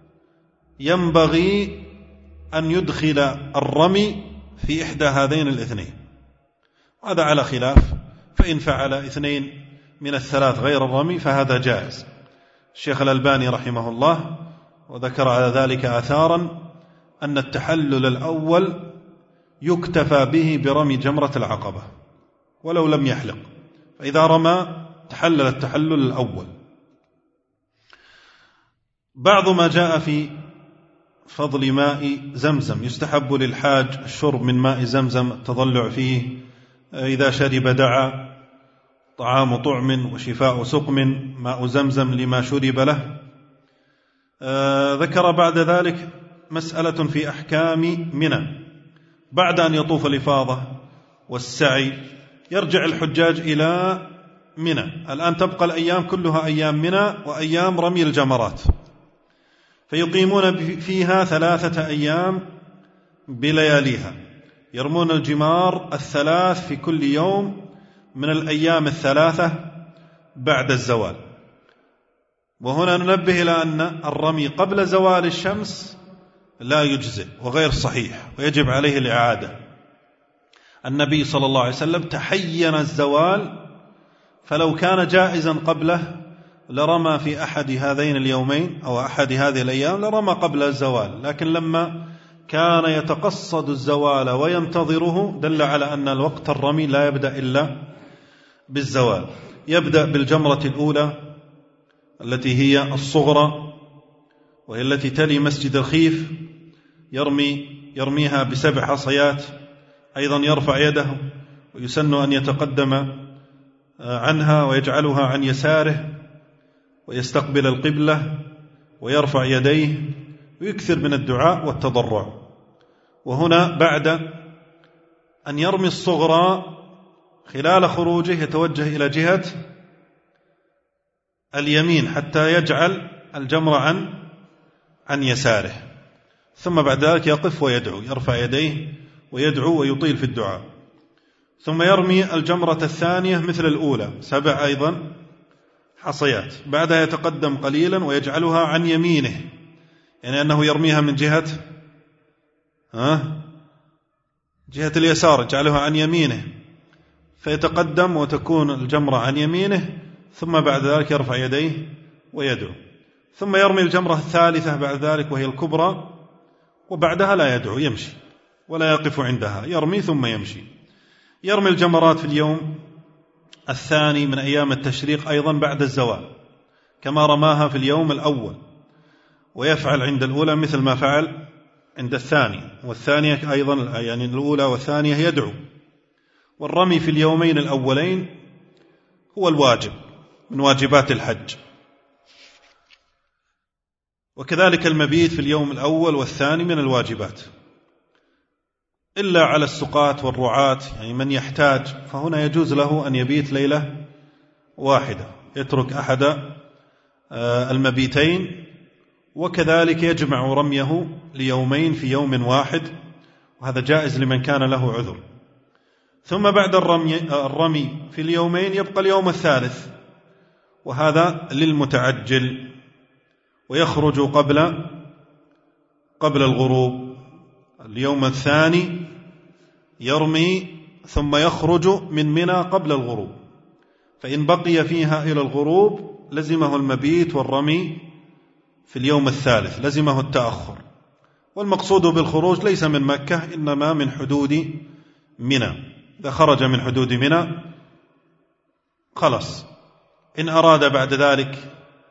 ينبغي أن يدخل الرمي في إحدى هذين الاثنين، وهذا على خلاف، فإن فعل 2 من الثلاث غير الرمي فهذا جائز. الشيخ الألباني رحمه الله وذكر على ذلك آثارا أن التحلل الأول يكتفى به برمي جمرة العقبة ولو لم يحلق، فإذا رمى تحلل التحلل الأول. بعض ما جاء في فضل ماء زمزم، يستحب للحاج الشرب من ماء زمزم، التضلع فيه، إذا شرب دعا، طعام طعم وشفاء سقم، ماء زمزم لما شرب له. ذكر بعد ذلك مسألة في أحكام منى. بعد أن يطوف الإفاضة والسعي يرجع الحجاج إلى منى. الآن تبقى الأيام كلها أيام منى وأيام رمي الجمرات، فيقيمون فيها 3 أيام بلياليها، يرمون الجمار 3 في كل يوم من الأيام 3 بعد الزوال. وهنا ننبه إلى أن الرمي قبل زوال الشمس لا يجزئ وغير صحيح ويجب عليه الإعادة. النبي صلى الله عليه وسلم تحين الزوال، فلو كان جائزا قبله لرمى في أحد هذين اليومين أو أحد هذه الأيام لرمى قبل الزوال، لكن لما كان يتقصد الزوال وينتظره دل على أن الوقت الرمي لا يبدأ إلا بالزوال. يبدأ بالجمرة الأولى التي هي الصغرى، وهي التي تلي مسجد الخيف، يرميها ب7 حصيات، أيضا يرفع يده ويسن أن يتقدم عنها ويجعلها عن يساره ويستقبل القبلة ويرفع يديه ويكثر من الدعاء والتضرع. وهنا بعد أن يرمي الصغرى خلال خروجه يتوجه إلى جهة اليمين حتى يجعل الجمر عن يساره، ثم بعد ذلك يقف ويدعو، يرفع يديه ويدعو ويطيل في الدعاء، ثم يرمي الجمرة الثانية مثل الأولى 7 أيضا حصيات، بعدها يتقدم قليلا ويجعلها عن يمينه، يعني أنه يرميها من جهة اليسار، يجعلها عن يمينه فيتقدم وتكون الجمرة عن يمينه، ثم بعد ذلك يرفع يديه ويدعو، ثم يرمي الجمرة الثالثة بعد ذلك وهي الكبرى، وبعدها لا يدعو، يمشي ولا يقف عندها، يرمي ثم يمشي. يرمي الجمرات في اليوم الثاني من أيام التشريق أيضا بعد الزوال كما رماها في اليوم الأول، ويفعل عند الأولى مثل ما فعل عند الثاني، والثانية أيضا يعني الأولى والثانية يدعو. والرمي في اليومين الأولين هو الواجب من واجبات الحج، وكذلك المبيت في اليوم الأول والثاني من الواجبات، إلا على السقاة والرعاة، يعني من يحتاج فهنا يجوز له أن يبيت ليلة واحدة، يترك أحد المبيتين، وكذلك يجمع رميه ليومين في يوم واحد، وهذا جائز لمن كان له عذر. ثم بعد الرمي في اليومين يبقى اليوم الثالث، وهذا للمتعجل، ويخرج قبل الغروب. اليوم الثاني يرمي ثم يخرج من منى قبل الغروب، فإن بقي فيها إلى الغروب لزمه المبيت والرمي في اليوم الثالث، لزمه التأخر. والمقصود بالخروج ليس من مكة، إنما من حدود منى. إذا خرج من حدود منى خلص، إن أراد بعد ذلك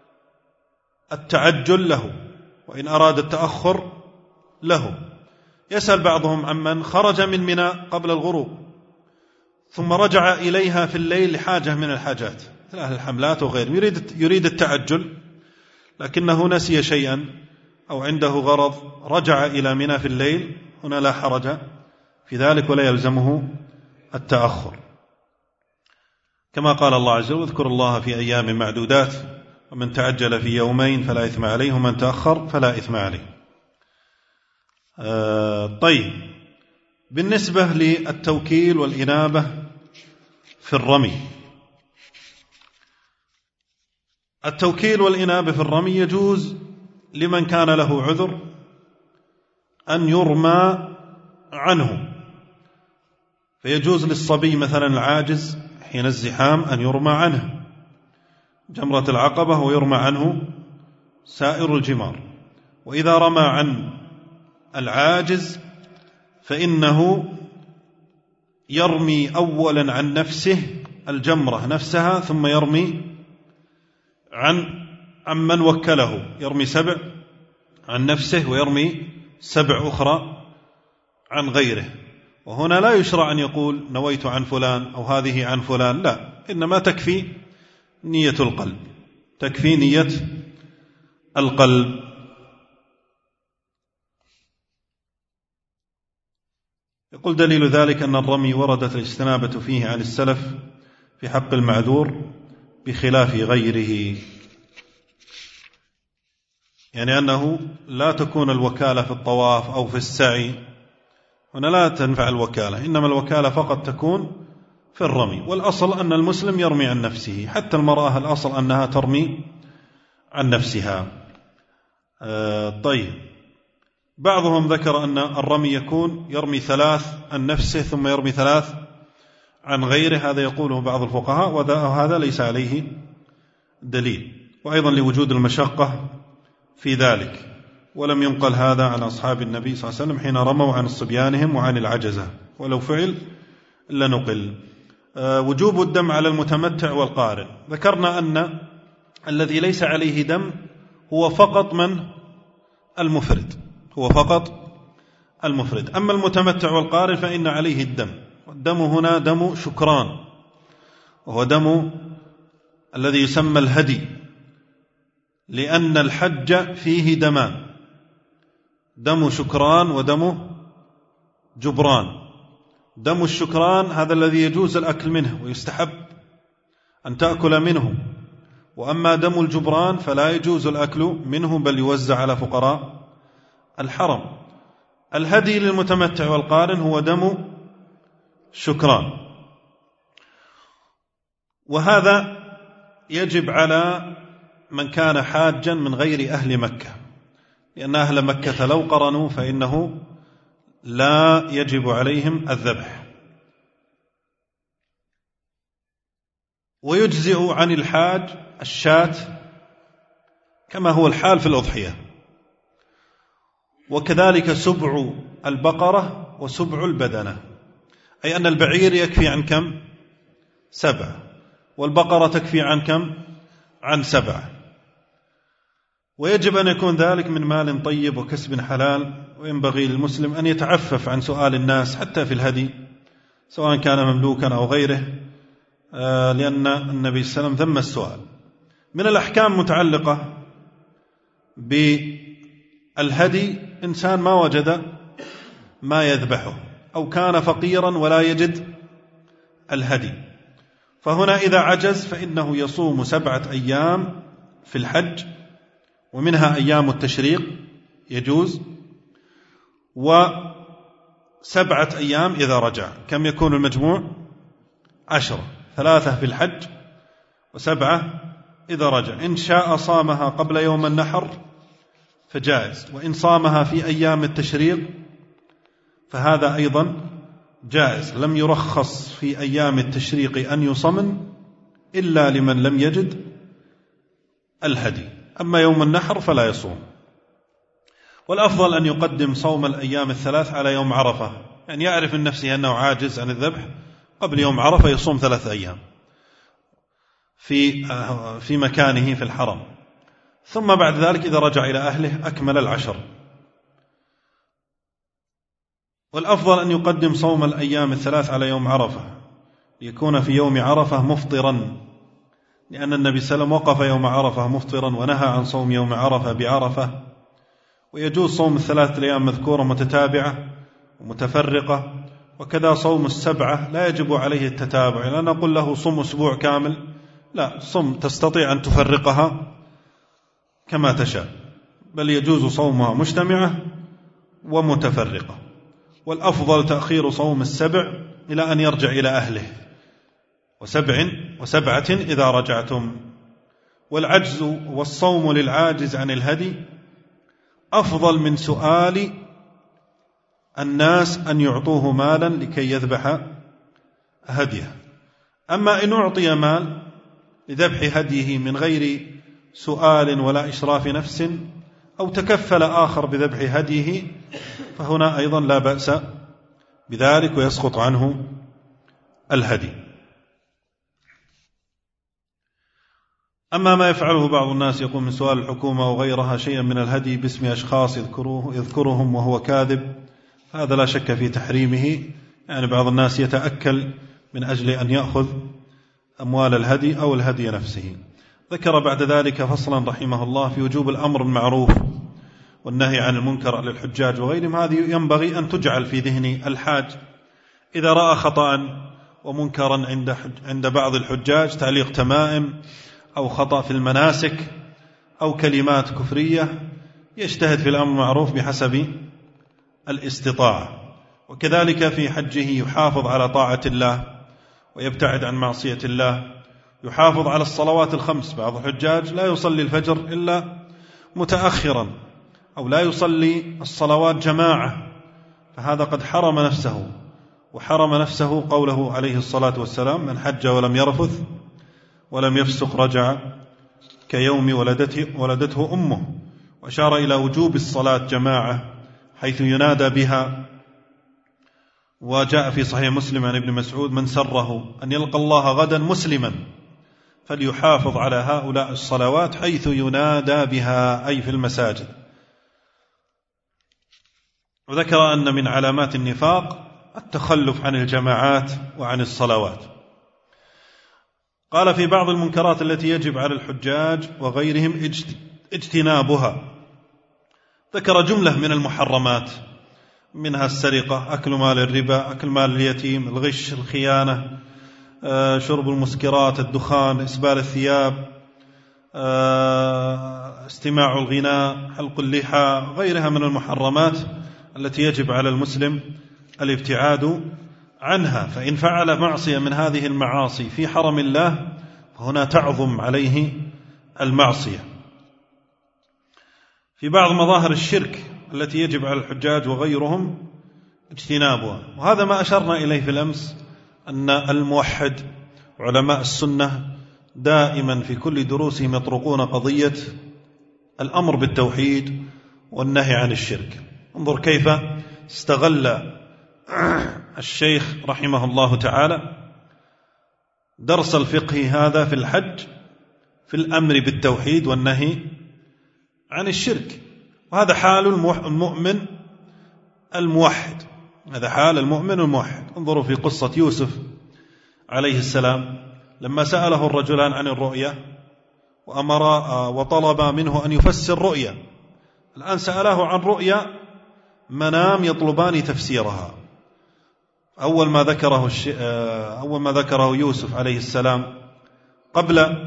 التعجل له، وإن أراد التأخر له. يسأل بعضهم عمن خرج من منى قبل الغروب ثم رجع إليها في الليل لحاجة من الحاجات مثل أهل الحملات وغيره، يريد التعجل لكنه نسي شيئا أو عنده غرض، رجع إلى منى في الليل، هنا لا حرج في ذلك ولا يلزمه التأخر، كما قال الله عز وجل: اذكروا الله في أيام معدودات، ومن تعجل في يومين فلا إثم عليه، ومن تأخر فلا إثم عليه. طيب، بالنسبة للتوكيل والإنابة في الرمي، التوكيل والإنابة في الرمي يجوز لمن كان له عذر أن يرمى عنه، فيجوز للصبي مثلا العاجز حين الزحام أن يرمى عنه جمرة العقبة ويرمى عنه سائر الجمار. وإذا رمى عن العاجز فإنه يرمي أولا عن نفسه الجمرة نفسها، ثم يرمي عن من وكله، يرمي 7 عن نفسه ويرمي 7 أخرى عن غيره. وهنا لا يشرع أن يقول نويت عن فلان أو هذه عن فلان، لا، إنما تكفي نية القلب، تكفي نية القلب. يقول: دليل ذلك أن الرمي وردت الاستنابة فيه عن السلف في حق المعذور بخلاف غيره، يعني أنه لا تكون الوكالة في الطواف أو في السعي، هنا لا تنفع الوكالة، إنما الوكالة فقط تكون في الرمي. والأصل أن المسلم يرمي عن نفسه، حتى المرأة الأصل أنها ترمي عن نفسها. طيب، بعضهم ذكر أن الرمي يكون يرمي 3 عن نفسه ثم يرمي 3 عن غيره، هذا يقوله بعض الفقهاء، وهذا ليس عليه دليل، وأيضا لوجود المشقة في ذلك، ولم ينقل هذا عن أصحاب النبي صلى الله عليه وسلم حين رموا عن صبيانهم وعن العجزة، ولو فعل لنقل. وجوب الدم على المتمتع والقارن، ذكرنا أن الذي ليس عليه دم هو فقط من المفرد، هو فقط المفرد، أما المتمتع والقارن فإن عليه الدم، والدم هنا دم شكران، وهو دم الذي يسمى الهدي، لأن الحج فيه دمان، دم شكران ودم جبران. دم الشكران هذا الذي يجوز الأكل منه ويستحب أن تأكل منه، وأما دم الجبران فلا يجوز الأكل منه بل يوزع على فقراء الحرم. الهدي للمتمتع والقارن هو دم شكران، وهذا يجب على من كان حاجا من غير أهل مكة، لأن أهل مكة لو قرنوا فإنه لا يجب عليهم الذبح. ويجزئ عن الحاج الشاة كما هو الحال في الأضحية، وكذلك سبع البقرة وسبع البدنة، أي أن البعير يكفي عن كم؟ 7، والبقرة تكفي عن كم؟ عن 7. ويجب أن يكون ذلك من مال طيب وكسب حلال، وينبغي للمسلم أن يتعفف عن سؤال الناس حتى في الهدي سواء كان مملوكا أو غيره، لأن النبي صلى الله عليه وسلم ذم السؤال. من الأحكام متعلقة بالهدي إنسان ما وجد ما يذبحه أو كان فقيرا ولا يجد الهدي، فهنا إذا عجز فإنه يصوم 7 أيام في الحج، ومنها أيام التشريق يجوز، و7 أيام إذا رجع. كم يكون المجموع؟ 10، 3 في الحج و7 إذا رجع. إن شاء صامها قبل يوم النحر فجائز، وإن صامها في أيام التشريق فهذا أيضا جائز. لم يرخص في أيام التشريق أن يصمن إلا لمن لم يجد الهدي، أما يوم النحر فلا يصوم. والأفضل أن يقدم صوم الأيام 3 على يوم عرفة، يعني يعرف من نفسه أنه عاجز عن الذبح قبل يوم عرفة يصوم 3 أيام في مكانه في الحرم، ثم بعد ذلك إذا رجع إلى أهله أكمل 10. والأفضل أن يقدم صوم الأيام 3 على يوم عرفة ليكون في يوم عرفة مفطرا، لأن النبي صلى الله عليه وسلم وقف يوم عرفة مفطرا ونهى عن صوم يوم عرفة بعرفة. ويجوز صوم 3 أيام مذكورة متتابعة ومتفرقة، وكذا صوم 7 لا يجب عليه التتابع، لا نقول له صم أسبوع كامل، لا، صم تستطيع أن تفرقها كما تشاء، بل يجوز صومها مجتمعة ومتفرقة. والأفضل تأخير صوم 7 إلى أن يرجع إلى أهله، وسبعة إذا رجعتم. والعجز والصوم للعاجز عن الهدي أفضل من سؤال الناس أن يعطوه مالا لكي يذبح هديه. أما إن أعطي مال لذبح هديه من غير سؤال ولا إشراف نفس، أو تكفل آخر بذبح هديه، فهنا أيضا لا بأس بذلك ويسقط عنه الهدي. أما ما يفعله بعض الناس يقوم من سؤال الحكومة وغيرها شيئا من الهدي باسم أشخاص يذكرهم وهو كاذب، هذا لا شك في تحريمه. يعني بعض الناس يتأكل من أجل أن يأخذ أموال الهدي أو الهدي نفسه. ذكر بعد ذلك فصلا رحمه الله في وجوب الأمر بالمعروف والنهي عن المنكر للحجاج وغيرهم. هذه ينبغي أن تجعل في ذهن الحاج إذا رأى خطأ ومنكرا عند بعض الحجاج، تعليق تمائم أو خطأ في المناسك أو كلمات كفرية، يجتهد في الأمر بالمعروف بحسب الاستطاعة. وكذلك في حجه يحافظ على طاعة الله ويبتعد عن معصية الله، يحافظ على الصلوات ال5. بعض الحجاج لا يصلي الفجر إلا متأخرا، أو لا يصلي الصلوات جماعة، فهذا قد حرم نفسه. وحرم نفسه قوله عليه الصلاة والسلام: من حج ولم يرفث ولم يفسق رجع كيوم ولدته أمه. وأشار إلى وجوب الصلاة جماعة حيث ينادى بها. وجاء في صحيح مسلم عن ابن مسعود: من سره أن يلقى الله غدا مسلما فليحافظ على هؤلاء الصلوات حيث ينادى بها، أي في المساجد. وذكر أن من علامات النفاق التخلف عن الجماعات وعن الصلوات. قال في بعض المنكرات التي يجب على الحجاج وغيرهم اجتنابها، ذكر جملة من المحرمات، منها السرقة، أكل مال الربا، أكل مال اليتيم، الغش، الخيانة، شرب المسكرات، الدخان، إسبال الثياب، استماع الغناء، حلق اللحى، غيرها من المحرمات التي يجب على المسلم الابتعاد عنها. فإن فعل معصية من هذه المعاصي في حرم الله فهنا تعظم عليه المعصية. في بعض مظاهر الشرك التي يجب على الحجاج وغيرهم اجتنابها، وهذا ما أشرنا إليه في الأمس، أن الموحد علماء السنة دائما في كل دروسهم يطرقون قضية الأمر بالتوحيد والنهي عن الشرك. انظر كيف استغل الشيخ رحمه الله تعالى درس الفقه هذا في الحج في الأمر بالتوحيد والنهي عن الشرك، وهذا حال المؤمن الموحد، هذا حال المؤمن الموحد. انظروا في قصة يوسف عليه السلام لما سأله الرجلان عن الرؤيا وأمر وطلب منه أن يفسر رؤيا. الآن سأله عن رؤيا منام يطلبان تفسيرها. أول ما ذكره يوسف عليه السلام قبل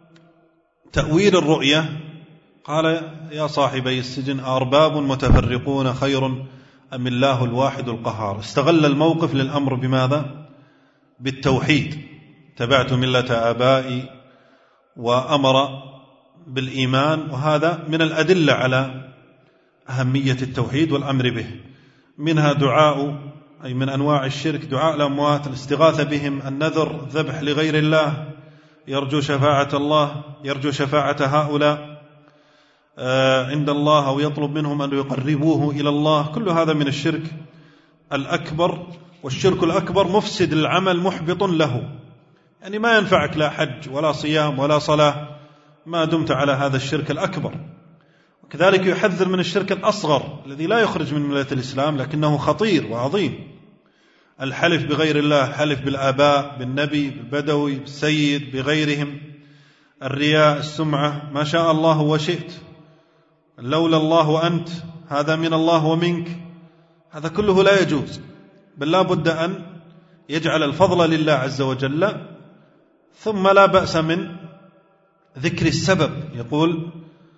تأويل الرؤيا قال: يا صاحبي السجن أرباب متفرقون خير أم الله الواحد القهار. استغل الموقف للأمر بماذا؟ بالتوحيد. تبعت ملة آبائي، وأمر بالإيمان، وهذا من الأدلة على أهمية التوحيد والأمر به. منها دعاء، أي من أنواع الشرك، دعاء الأموات، الاستغاثة بهم، النذر، ذبح لغير الله، يرجو شفاعة الله، يرجو شفاعة هؤلاء عند الله، أو يطلب منهم أن يقربوه إلى الله. كل هذا من الشرك الأكبر، والشرك الأكبر مفسد العمل محبط له، يعني ما ينفعك لا حج ولا صيام ولا صلاة ما دمت على هذا الشرك الأكبر. وكذلك يحذر من الشرك الأصغر الذي لا يخرج من ملة الإسلام لكنه خطير وعظيم، الحلف بغير الله، حلف بالآباء، بالنبي، بالبدوي، بالسيد، بغيرهم، الرياء، السمعة، ما شاء الله وشئت، لولا الله وأنت، هذا من الله ومنك، هذا كله لا يجوز، بل لا بد أن يجعل الفضل لله عز وجل، ثم لا بأس من ذكر السبب، يقول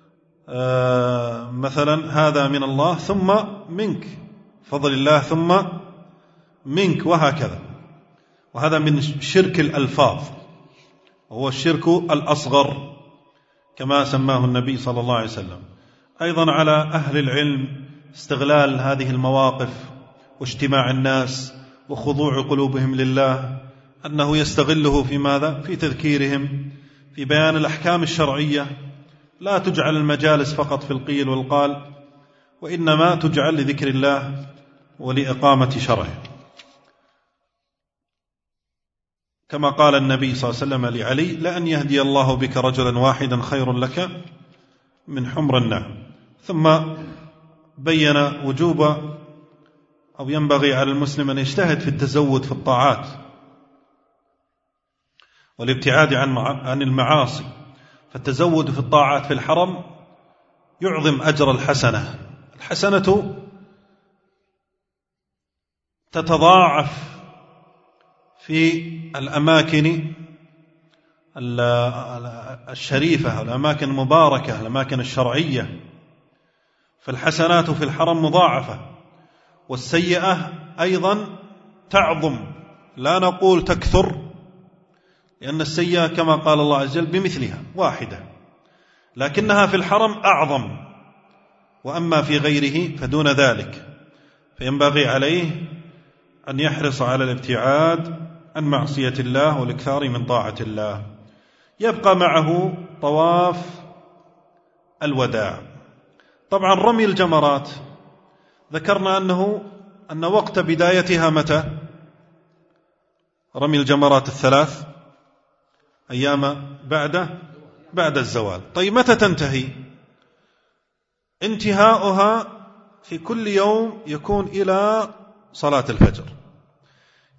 مثلا هذا من الله ثم منك، فضل الله ثم منك، وهكذا. وهذا من شرك الألفاظ، وهو الشرك الأصغر كما سماه النبي صلى الله عليه وسلم. أيضا على أهل العلم استغلال هذه المواقف واجتماع الناس وخضوع قلوبهم لله، أنه يستغله في ماذا؟ في تذكيرهم، في بيان الأحكام الشرعية. لا تجعل المجالس فقط في القيل والقال، وإنما تجعل لذكر الله ولإقامة شرعه، كما قال النبي صلى الله عليه وسلم لعلي: لأن يهدي الله بك رجلا واحدا خير لك من حمر النعم. ثم بين وجوب أو ينبغي على المسلم أن يجتهد في التزود في الطاعات والابتعاد عن المعاصي، فالتزود في الطاعات في الحرم يعظم أجر الحسنة. الحسنة تتضاعف في الأماكن الشريفة، الأماكن المباركة، الأماكن الشرعية، فالحسنات في الحرم مضاعفة، والسيئة أيضا تعظم، لا نقول تكثر، لأن السيئة كما قال الله عز وجل بمثلها واحدة، لكنها في الحرم أعظم، وأما في غيره فدون ذلك. فينبغي عليه أن يحرص على الابتعاد عن معصية الله والإكثار من طاعة الله. يبقى معه طواف الوداع. طبعا رمي الجمرات ذكرنا أن وقت بدايتها متى؟ رمي الجمرات الثلاث أيام بعد الزوال. طيب متى تنتهي؟ انتهاؤها في كل يوم يكون إلى صلاة الفجر،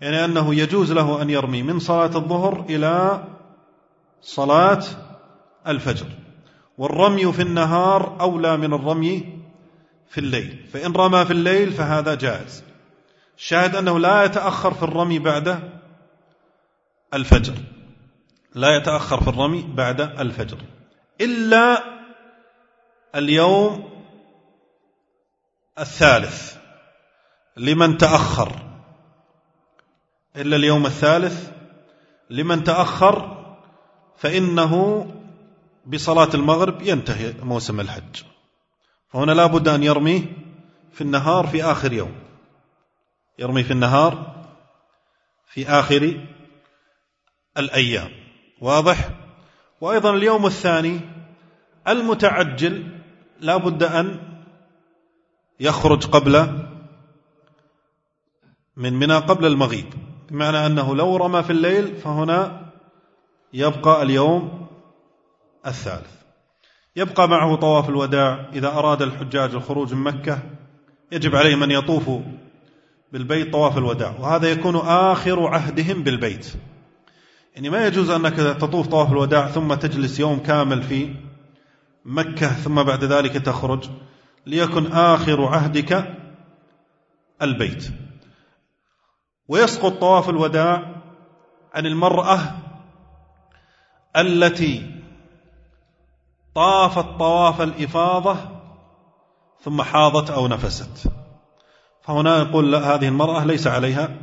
يعني أنه يجوز له أن يرمي من صلاة الظهر إلى صلاة الفجر، والرمي في النهار أولى من الرمي في الليل، فإن رمى في الليل فهذا جائز. الشاهد أنه لا يتأخر في الرمي بعد الفجر، لا يتأخر في الرمي بعد الفجر إلا اليوم الثالث لمن تأخر، إلا اليوم الثالث لمن تأخر، فإنه بصلاة المغرب ينتهي موسم الحج، فهنا لا بد أن يرمي في النهار في آخر يوم، يرمي في النهار في آخر الأيام. واضح؟ وأيضا اليوم الثاني المتعجل لا بد أن يخرج من منى قبل المغيب، بمعنى أنه لو رمى في الليل فهنا يبقى اليوم الثالث. يبقى معه طواف الوداع. إذا أراد الحجاج الخروج من مكة يجب عليهم أن يطوفوا بالبيت طواف الوداع، وهذا يكون آخر عهدهم بالبيت. يعني ما يجوز أنك تطوف طواف الوداع ثم تجلس يوم كامل في مكة ثم بعد ذلك تخرج، ليكن آخر عهدك البيت. ويسقط طواف الوداع عن المرأة التي طافت طواف الإفاضة ثم حاضت أو نفست، فهنا يقول هذه المرأة ليس عليها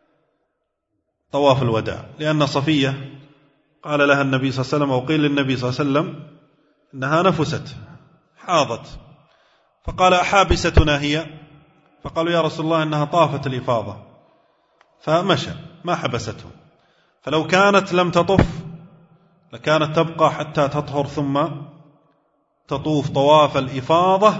طواف الوداع، لأن صفية قال لها النبي صلى الله عليه وسلم، أو قيل للنبي صلى الله عليه وسلم إنها نفست حاضت، فقال أحابستنا هي؟ فقالوا يا رسول الله إنها طافت الإفاضة، فمشى ما حبسته. فلو كانت لم تطف لكانت تبقى حتى تطهر ثم تطوف طواف الإفاضة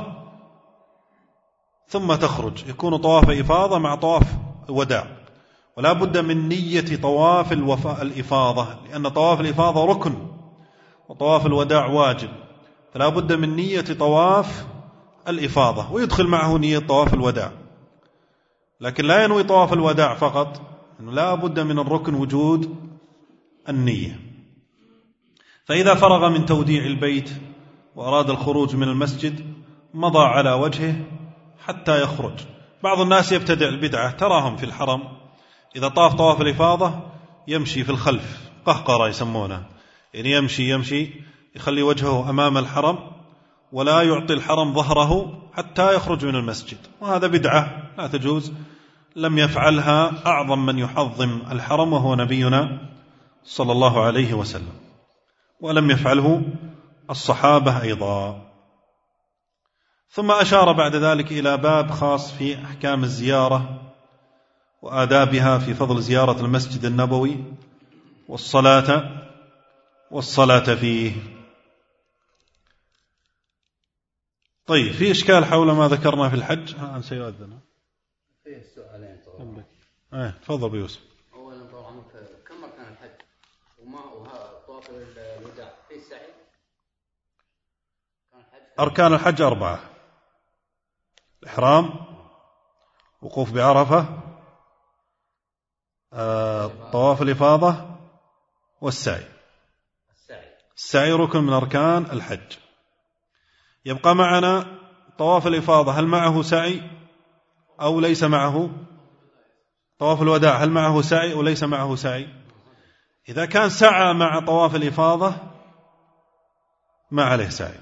ثم تخرج، يكون طواف إفاضة مع طواف وداع، ولا بد من نية طواف الإفاضة، لأن طواف الإفاضة ركن وطواف الوداع واجب، فلا بد من نية طواف الإفاضة، ويدخل معه نية طواف الوداع، لكن لا ينوي طواف الوداع فقط، إنه لا بد من الركن وجود النية. فإذا فرغ من توديع البيت وأراد الخروج من المسجد مضى على وجهه حتى يخرج. بعض الناس يبتدع البدعة، تراهم في الحرم إذا طاف طواف الإفاضة يمشي في الخلف، قهقرة يسمونه، يعني يمشي يخلي وجهه أمام الحرم ولا يعطي الحرم ظهره حتى يخرج من المسجد، وهذا بدعة لا تجوز، لم يفعلها أعظم من يحظم الحرم وهو نبينا صلى الله عليه وسلم، ولم يفعله الصحابة أيضا. ثم أشار بعد ذلك إلى باب خاص في أحكام الزيارة وآدابها في فضل زيارة المسجد النبوي والصلاة فيه. طيب، في إشكال حول ما ذكرنا في الحج؟ أن سيؤذن فيه سؤالين طبعا. تفضل بيوسف. أولا طبعا كم أركان الحج وما طواف الوداع في سعي؟ أركان الحج 4: الإحرام، وقوف بعرفة، طواف الإفاضة، والسعي. السعي ركن من أركان الحج. يبقى معنا طواف الإفاضة، هل معه سعي أو ليس معه؟ طواف الوداع هل معه سعي أو ليس معه سعي؟ إذا كان سعى مع طواف الإفاضة ما عليه سعي.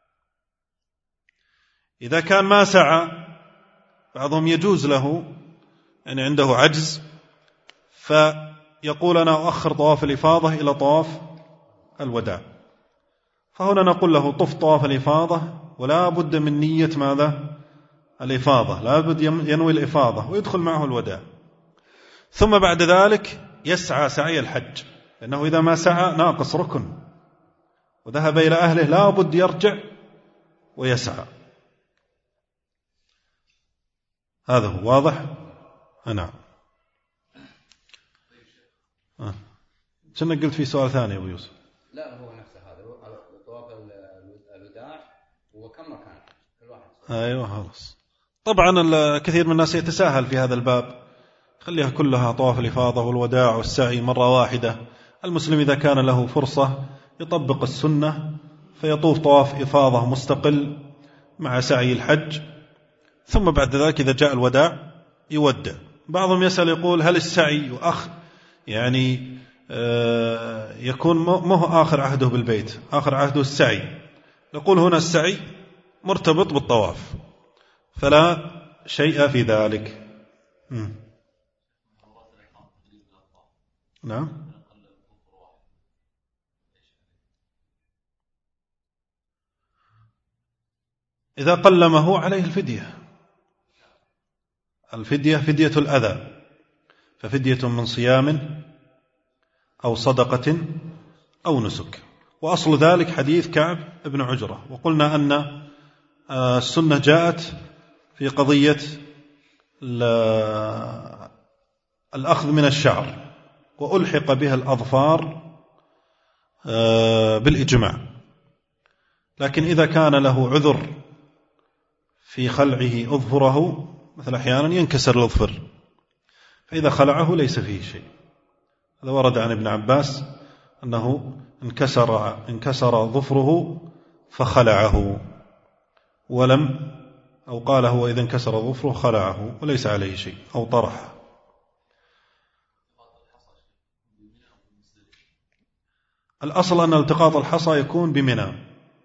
إذا كان ما سعى، بعضهم يجوز له، يعني عنده عجز، فيقول أنا أؤخر طواف الإفاضة إلى طواف الوداع، فهنا نقول له طف طواف الإفاضة، ولا بد من نية ماذا؟ الإفاضة، لا بد ينوي الإفاضة ويدخل معه الوداع، ثم بعد ذلك يسعى سعي الحج، لأنه إذا ما سعى ناقص ركن وذهب إلى أهله لا بد يرجع ويسعى. هذا هو واضح؟ نعم. كنا قلت في سؤال ثاني يا أبو يوسف. لا هو نفسه هذا طواف الوداع وكم مكان كل واحد. أيوة خلاص. طبعا كثير من الناس يتساهل في هذا الباب، خليها كلها طواف الإفاضة والوداع والسعي مرة واحدة. المسلم إذا كان له فرصة يطبق السنة فيطوف طواف إفاضة مستقل مع سعي الحج، ثم بعد ذلك إذا جاء الوداع يودع. بعضهم يسأل يقول هل السعي يعني يكون ما هو آخر عهده بالبيت، آخر عهده السعي؟ نقول هنا السعي مرتبط بالطواف فلا شيء في ذلك. نعم. إذا قلمه عليه الفدية فدية الأذى، ففدية من صيام أو صدقة أو نسك. وأصل ذلك حديث كعب بن عجرة. وقلنا أن السنة جاءت في قضية الأخذ من الشعر وألحق بها الأظفار بالإجماع، لكن إذا كان له عذر في خلعه أظفره، مثل أحيانا ينكسر الأظفر، فإذا خلعه ليس فيه شيء. هذا ورد عن ابن عباس أنه انكسر ظفره فخلعه أو قال هو إذا انكسر ظفره خلعه وليس عليه شيء أو طرحه. الأصل أن التقاط الحصى يكون بمنى،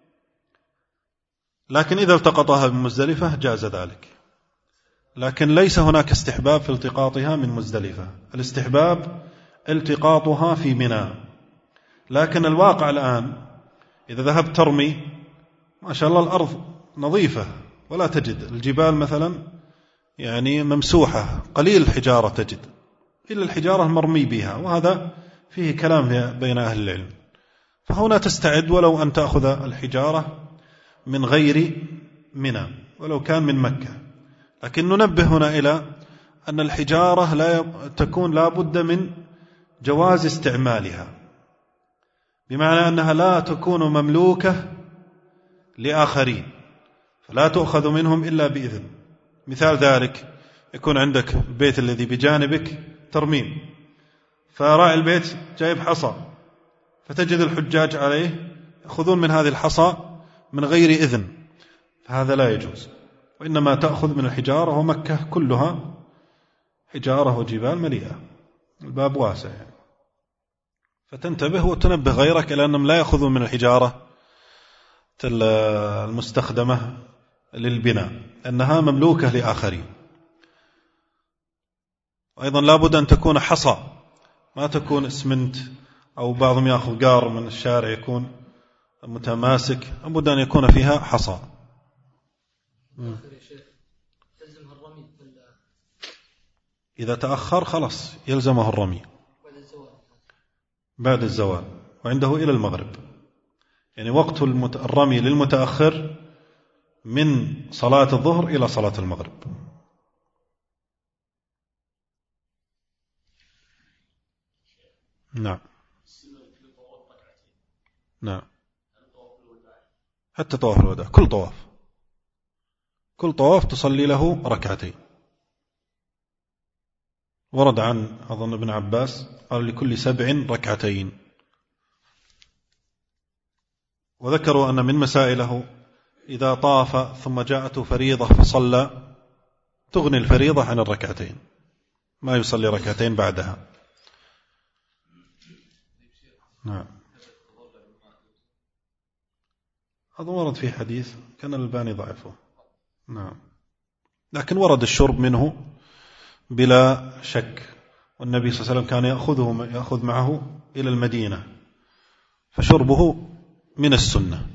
لكن إذا التقطها بمزدلفة جاز ذلك، لكن ليس هناك استحباب في التقاطها من مزدلفة. الاستحباب التقاطها في منى. لكن الواقع الآن إذا ذهبت ترمي ما شاء الله الأرض نظيفة ولا تجد الجبال مثلا يعني ممسوحة، قليل الحجارة تجد، إلا الحجارة المرمي بها، وهذا فيه كلام بين أهل العلم. فهنا تستعد ولو أن تأخذ الحجارة من غير منى ولو كان من مكة، لكن ننبه هنا إلى أن الحجارة لا بد من جواز استعمالها، بمعنى أنها لا تكون مملوكة لآخرين فلا تؤخذ منهم إلا بإذن. مثال ذلك يكون عندك البيت الذي بجانبك ترميم، فراعي البيت جايب حصى فتجد الحجاج عليه يأخذون من هذه الحصى من غير إذن، فهذا لا يجوز، وإنما تأخذ من الحجارة، ومكة كلها حجارة وجبال مليئة، الباب واسع يعني. فتنتبه وتنبه غيرك إلى أنهم لا يأخذون من الحجارة المستخدمة للبناء أنها مملوكة لآخرين. وأيضا لابد أن تكون حصى، ما تكون اسمنت، أو بعضهم يأخذ قار من الشارع يكون متماسك، لابد أن يكون فيها حصى. إذا تأخر خلاص يلزمه الرمي بعد الزوال، وعنده إلى المغرب، يعني وقت الرمي للمتأخر من صلاة الظهر إلى صلاة المغرب. نعم نعم، حتى طواف الوداع، كل طواف تصلي له ركعتين. ورد عن أظن ابن عباس قال لكل 7 ركعتين. وذكروا أن من مسائله إذا طاف ثم جاءته فريضة فصلى تغني الفريضة عن الركعتين، ما يصلي ركعتين بعدها. نعم، هذا ورد في حديث كان الألباني ضعفه. نعم، لكن ورد الشرب منه بلا شك، والنبي صلى الله عليه وسلم كان يأخذ معه إلى المدينة، فشربه من السنة.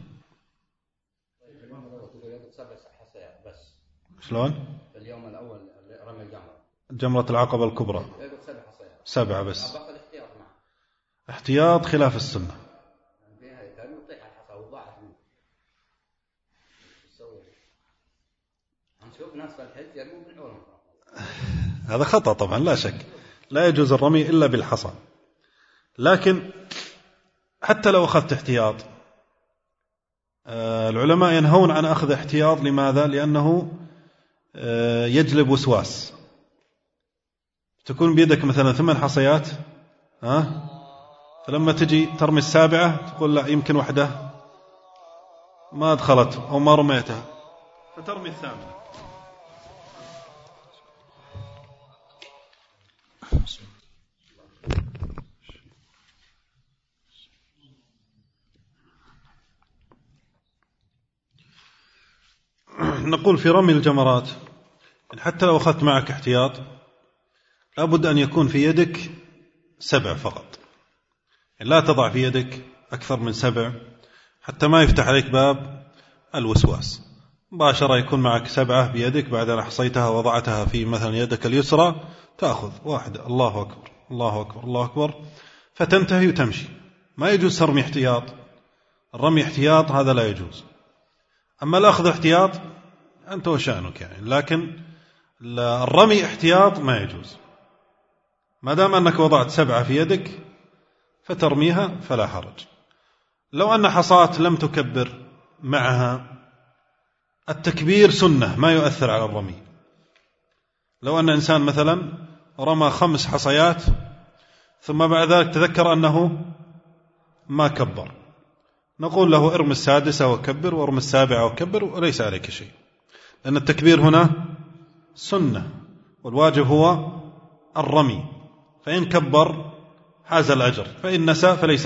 شلون؟ اليوم الأول رمي جمرة العقبة الكبرى 7 بس، احتياط خلاف السنة. هذا خطأ طبعا لا شك، لا يجوز الرمي إلا بالحصى، لكن حتى لو أخذت احتياط العلماء ينهون عن أخذ احتياط. لماذا؟ لأنه يجلب وسواس، تكون بيدك مثلا 8 حصيات، فلما تجي ترمي السابعة تقول لا يمكن واحدة ما دخلت أو ما رميتها، فترمي الثامنة. نقول في رمي الجمرات حتى لو أخذت معك احتياط لابد أن يكون في يدك 7 فقط، لا تضع في يدك أكثر من 7 حتى ما يفتح عليك باب الوسواس. مباشرة يكون معك 7 بيدك، بعد أن أحصيتها وضعتها في مثلا يدك اليسرى تأخذ واحدة، الله أكبر الله أكبر الله أكبر، فتنتهي وتمشي. ما يجوز ترمي احتياط، الرمي احتياط هذا لا يجوز. أما الأخذ احتياط أنت وشأنك يعني، لكن الرمي احتياط ما يجوز. ما دام أنك وضعت 7 في يدك فترميها فلا حرج. لو أن حصاة لم تكبر معها، التكبير سنة ما يؤثر على الرمي. لو أن إنسان مثلا رمى 5 حصيات ثم بعد ذلك تذكر أنه ما كبر، نقول له ارمي 6 وكبر، وارمي 7 وكبر، وليس عليك شيء، لأن التكبير هنا سنة والواجب هو الرمي. فإن كبر حاز الأجر، فإن نسى فليس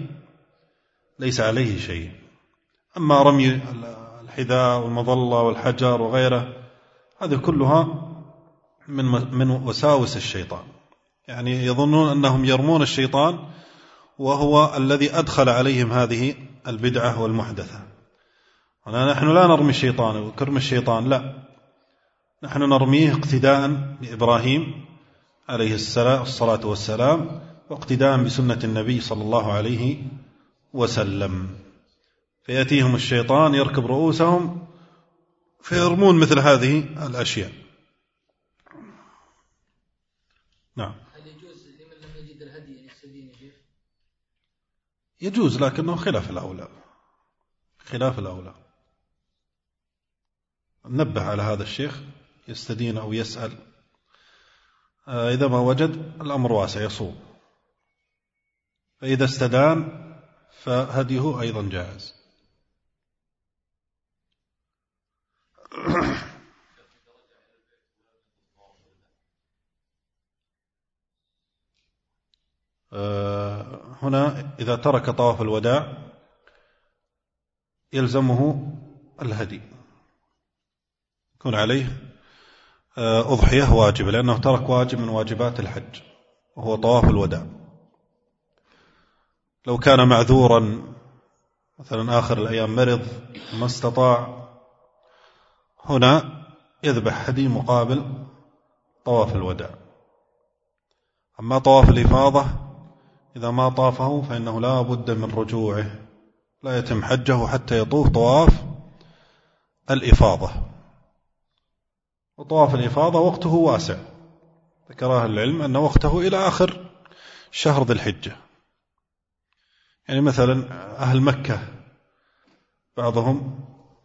عليه شيء. أما رمي الحذاء والمظلة والحجر وغيره هذه كلها من وساوس الشيطان، يعني يظنون أنهم يرمون الشيطان وهو الذي أدخل عليهم هذه البدعة والمحدثة. نحن لا نرمي الشيطان وكرم الشيطان، لا، نحن نرميه اقتداء بإبراهيم عليه الصلاة والسلام، واقتداء بسنة النبي صلى الله عليه وسلم. فيأتيهم الشيطان يركب رؤوسهم فيرمون مثل هذه الأشياء. نعم. هل يجوز لمن لم يجد الهدي أن يستدين به؟ يجوز، لكنه خلاف الأولى. نبه على هذا الشيخ يستدين أو يسأل، إذا ما وجد الأمر واسع يصوم، فإذا استدان فهديه أيضا جائز. هنا إذا ترك طواف الوداع يلزمه الهدي، يكون عليه أضحية واجبة، لأنه ترك واجب من واجبات الحج وهو طواف الوداع. لو كان معذورا مثلا آخر الأيام مرض ما استطاع، هنا يذبح هدي مقابل طواف الوداع. أما طواف الإفاضة إذا ما طافه فإنه لا بد من رجوعه، لا يتم حجه حتى يطوف طواف الإفاضة. وطواف الإفاضة وقته واسع، ذكر أهل العلم أن وقته إلى آخر شهر ذي الحجة. يعني مثلا أهل مكة بعضهم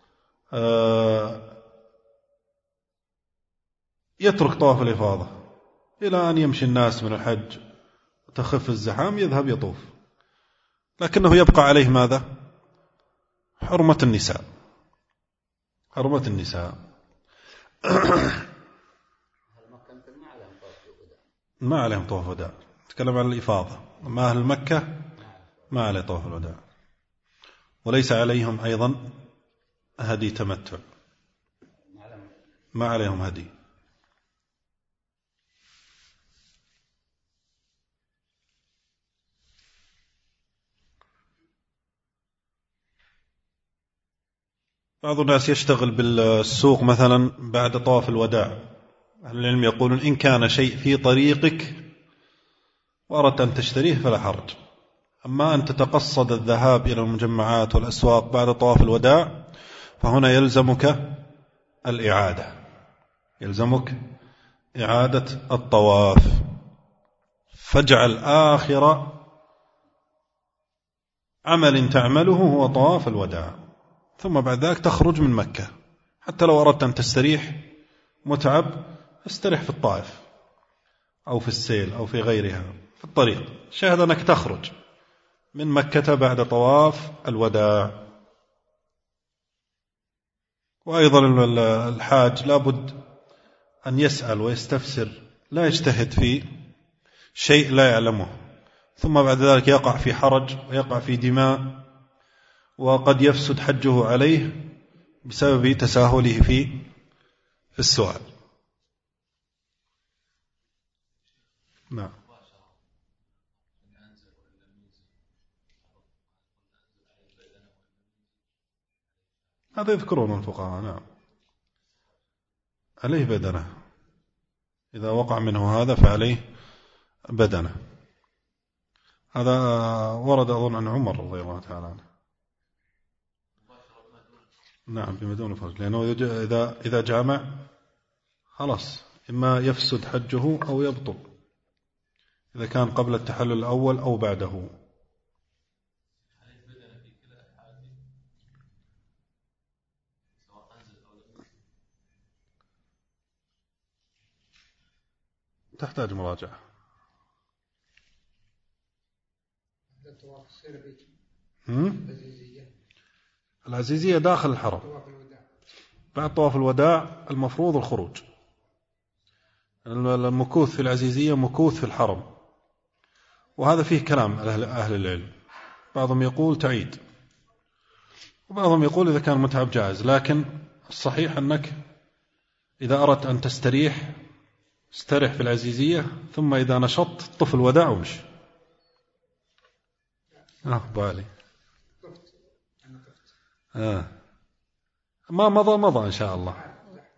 يترك طواف الإفاضة إلى أن يمشي الناس من الحج وتخف الزحام يذهب يطوف، لكنه يبقى عليه ماذا؟ حرمة النساء. ما عليهم طواف وداع، نتكلم عن الإفاضة. أما أهل مكة ما عليه طواف الوداع، وليس عليهم أيضا هدي تمتع، ما عليهم هدي. بعض الناس يشتغل بالسوق مثلا بعد طواف الوداع. أهل العلم يقولون إن كان شيء في طريقك وأردت أن تشتريه فلا حرج. أما أن تتقصد الذهاب إلى المجمعات والأسواق بعد طواف الوداع فهنا يلزمك الإعادة، يلزمك إعادة الطواف. فاجعل آخر عمل تعمله هو طواف الوداع، ثم بعد ذلك تخرج من مكة. حتى لو أردت أن تستريح متعب استريح في الطائف، أو في السيل أو في غيرها في الطريق. شاهد أنك تخرج من مكة بعد طواف الوداع. وأيضا الحاج لابد أن يسأل ويستفسر، لا يجتهد في شيء لا يعلمه ثم بعد ذلك يقع في حرج ويقع في دماء، وقد يفسد حجه عليه بسبب تساهله في السؤال. نعم. هذا يذكرون الفقهاء. نعم، عليه بدنه، إذا وقع منه هذا فعليه بدنه. هذا ورد أظن عن عمر رضي الله تعالى عنه. نعم، بمدون فرج، لأنه إذا جامع خلاص إما يفسد حجه أو يبطل، إذا كان قبل التحلل الأول أو بعده. تحتاج مراجعة. العزيزية داخل الحرم، بعد طواف الوداع المفروض الخروج. المكوث في العزيزية مكوث في الحرم، وهذا فيه كلام أهل العلم. بعضهم يقول تعيد، وبعضهم يقول إذا كان متعب جائز، لكن الصحيح أنك إذا أردت أن تستريح استرح في العزيزية، ثم إذا نشطت طف الوداع ومشي. بالي ما مضى إن شاء الله.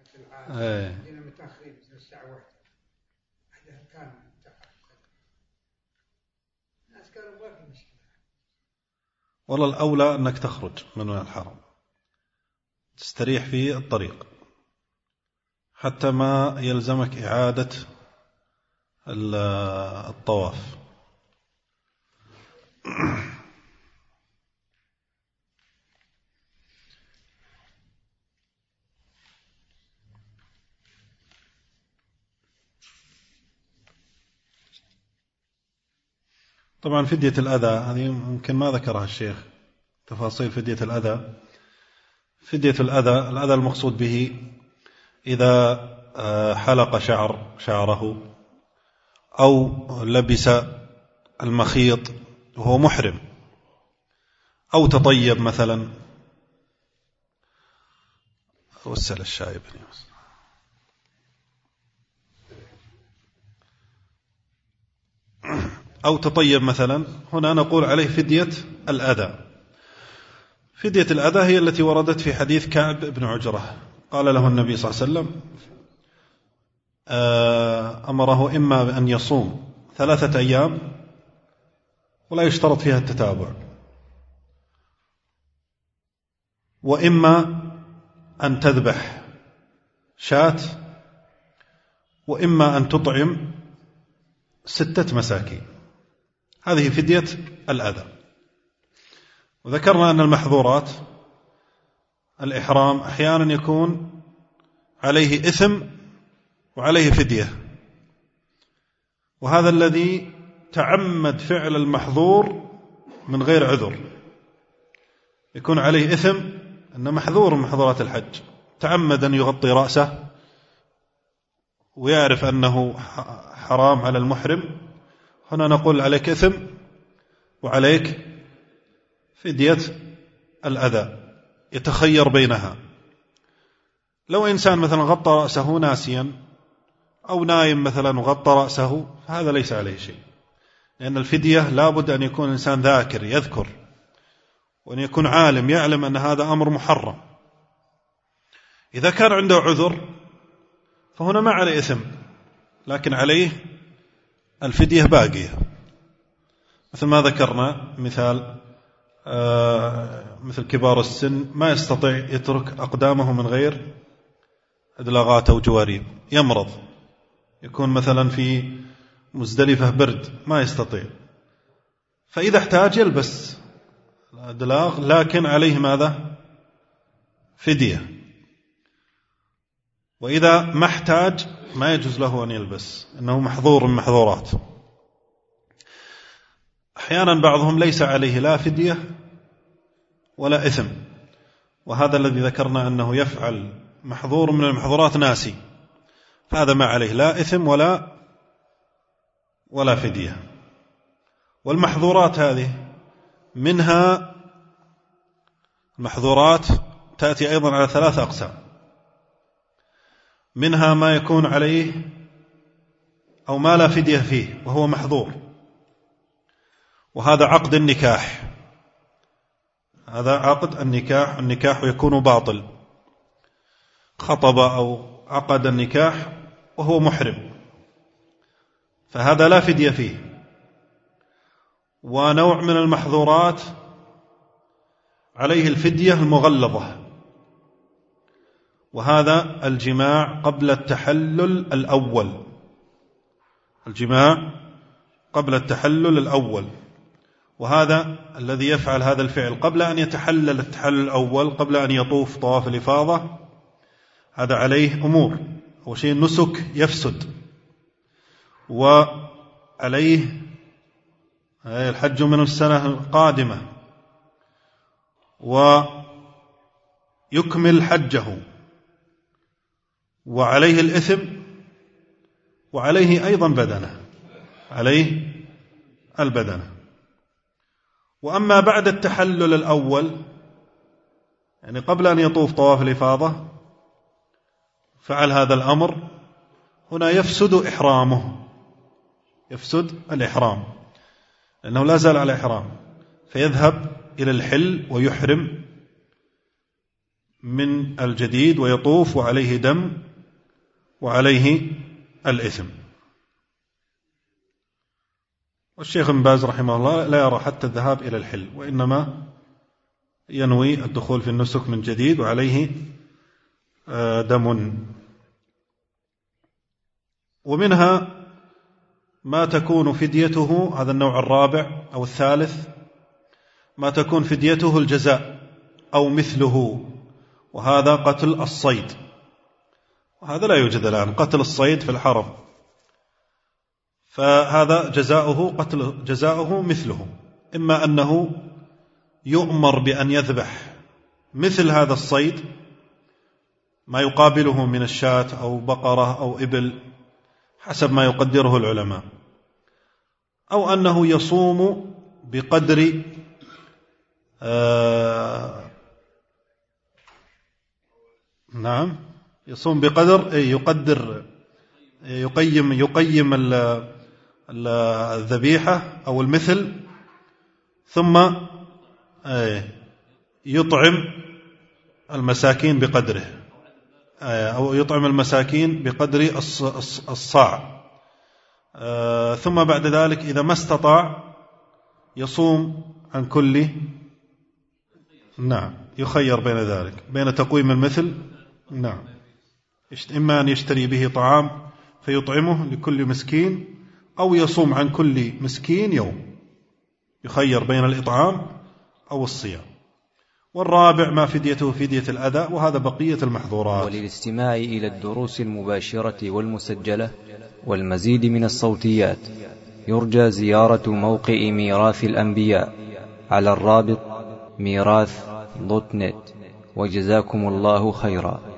والله الأولى أنك تخرج من الحرم تستريح في الطريق حتى ما يلزمك إعادة الطواف. طبعا فدية الأذى هذه ممكن ما ذكرها الشيخ، تفاصيل فدية الأذى. فدية الأذى المقصود به إذا حلق شعره أو لبس المخيط وهو محرم، أو تطيب مثلا. وسل الشايب أو تطيب مثلا، هنا نقول عليه فدية الأذى. فدية الأذى هي التي وردت في حديث كعب بن عجرة، قال له النبي صلى الله عليه وسلم أمره إما بأن يصوم 3 أيام ولا يشترط فيها التتابع، وإما أن تذبح شاة، وإما أن تطعم 6 مساكين. هذه فدية الأذى. وذكرنا أن المحظورات الإحرام أحيانا يكون عليه إثم وعليه فدية، وهذا الذي تعمد فعل المحظور من غير عذر يكون عليه إثم، أنه محظور من محظورات الحج، تعمد أن يغطي رأسه ويعرف أنه حرام على المحرم، هنا نقول عليك إثم وعليك فدية الأذى، يتخير بينها. لو إنسان مثلا غطى رأسه ناسيا أو نايم مثلا وغطى رأسه، هذا ليس عليه شيء، لأن الفدية لابد أن يكون إنسان ذاكر يذكر، وأن يكون عالم يعلم أن هذا أمر محرم. إذا كان عنده عذر فهنا ما عليه إثم، لكن عليه الفدية باقية، مثل ما ذكرنا مثل كبار السن ما يستطيع يترك أقدامه من غير إدلاغات أو جوارب، يمرض، يكون مثلا في مزدلفة برد ما يستطيع، فإذا احتاج يلبس الإدلاغ، لكن عليه ماذا؟ فدية. وإذا ما احتاج ما يجوز له أن يلبس، إنه محظور من محظورات. أحيانا بعضهم ليس عليه لا فدية ولا إثم، وهذا الذي ذكرنا أنه يفعل محظور من المحظورات ناسي، فهذا ما عليه لا إثم ولا فدية. والمحظورات هذه منها محظورات تأتي أيضا على 3 أقسام. منها ما يكون عليه أو ما لا فدية فيه وهو محظور، وهذا عقد النكاح. هذا عقد النكاح، النكاح يكون باطل، خطب أو عقد النكاح وهو محرم، فهذا لا فدية فيه. ونوع من المحظورات عليه الفدية المغلظة، وهذا الجماع قبل التحلل الأول. الجماع قبل التحلل الأول، وهذا الذي يفعل هذا الفعل قبل أن يتحلل التحلل الأول، قبل أن يطوف طواف الإفاضة، هذا عليه أمور. أول شيء النسك يفسد، وعليه الحج من السنة القادمة، ويكمل حجه، وعليه الإثم، وعليه أيضا بدنه، عليه البدنه. وأما بعد التحلل الأول، يعني قبل أن يطوف طواف الإفاضة، فعل هذا الأمر، هنا يفسد إحرامه، يفسد الإحرام، لأنه لا زال على إحرام، فيذهب إلى الحل ويحرم من الجديد ويطوف، وعليه دم وعليه الإثم. والشيخ ابن باز رحمه الله لا يرى حتى الذهاب إلى الحل، وإنما ينوي الدخول في النسك من جديد وعليه دم. ومنها ما تكون فديته، هذا النوع الرابع أو الثالث، ما تكون فديته الجزاء أو مثله، وهذا قتل الصيد، وهذا لا يوجد الآن قتل الصيد في الحرم، فهذا جزاؤه مثله، إما أنه يؤمر بأن يذبح مثل هذا الصيد، ما يقابله من الشاة أو بقرة أو إبل حسب ما يقدره العلماء، أو أنه يصوم بقدر يصوم بقدر يقيم الذبيحة أو المثل، ثم يطعم المساكين بقدره، أو يطعم المساكين بقدر الصاع، ثم بعد ذلك إذا ما استطاع يصوم عن كل، يخير بين ذلك، بين تقويم المثل، إما أن يشتري به طعام فيطعمه لكل مسكين، أو يصوم عن كل مسكين يوم، يخير بين الإطعام أو الصيام. والرابع ما فديته فدية الأذى، وهذا بقية المحظورات. وللاستماع إلى الدروس المباشرة والمسجلة والمزيد من الصوتيات يرجى زيارة موقع ميراث الأنبياء على الرابط ميراث.net. وجزاكم الله خيرا.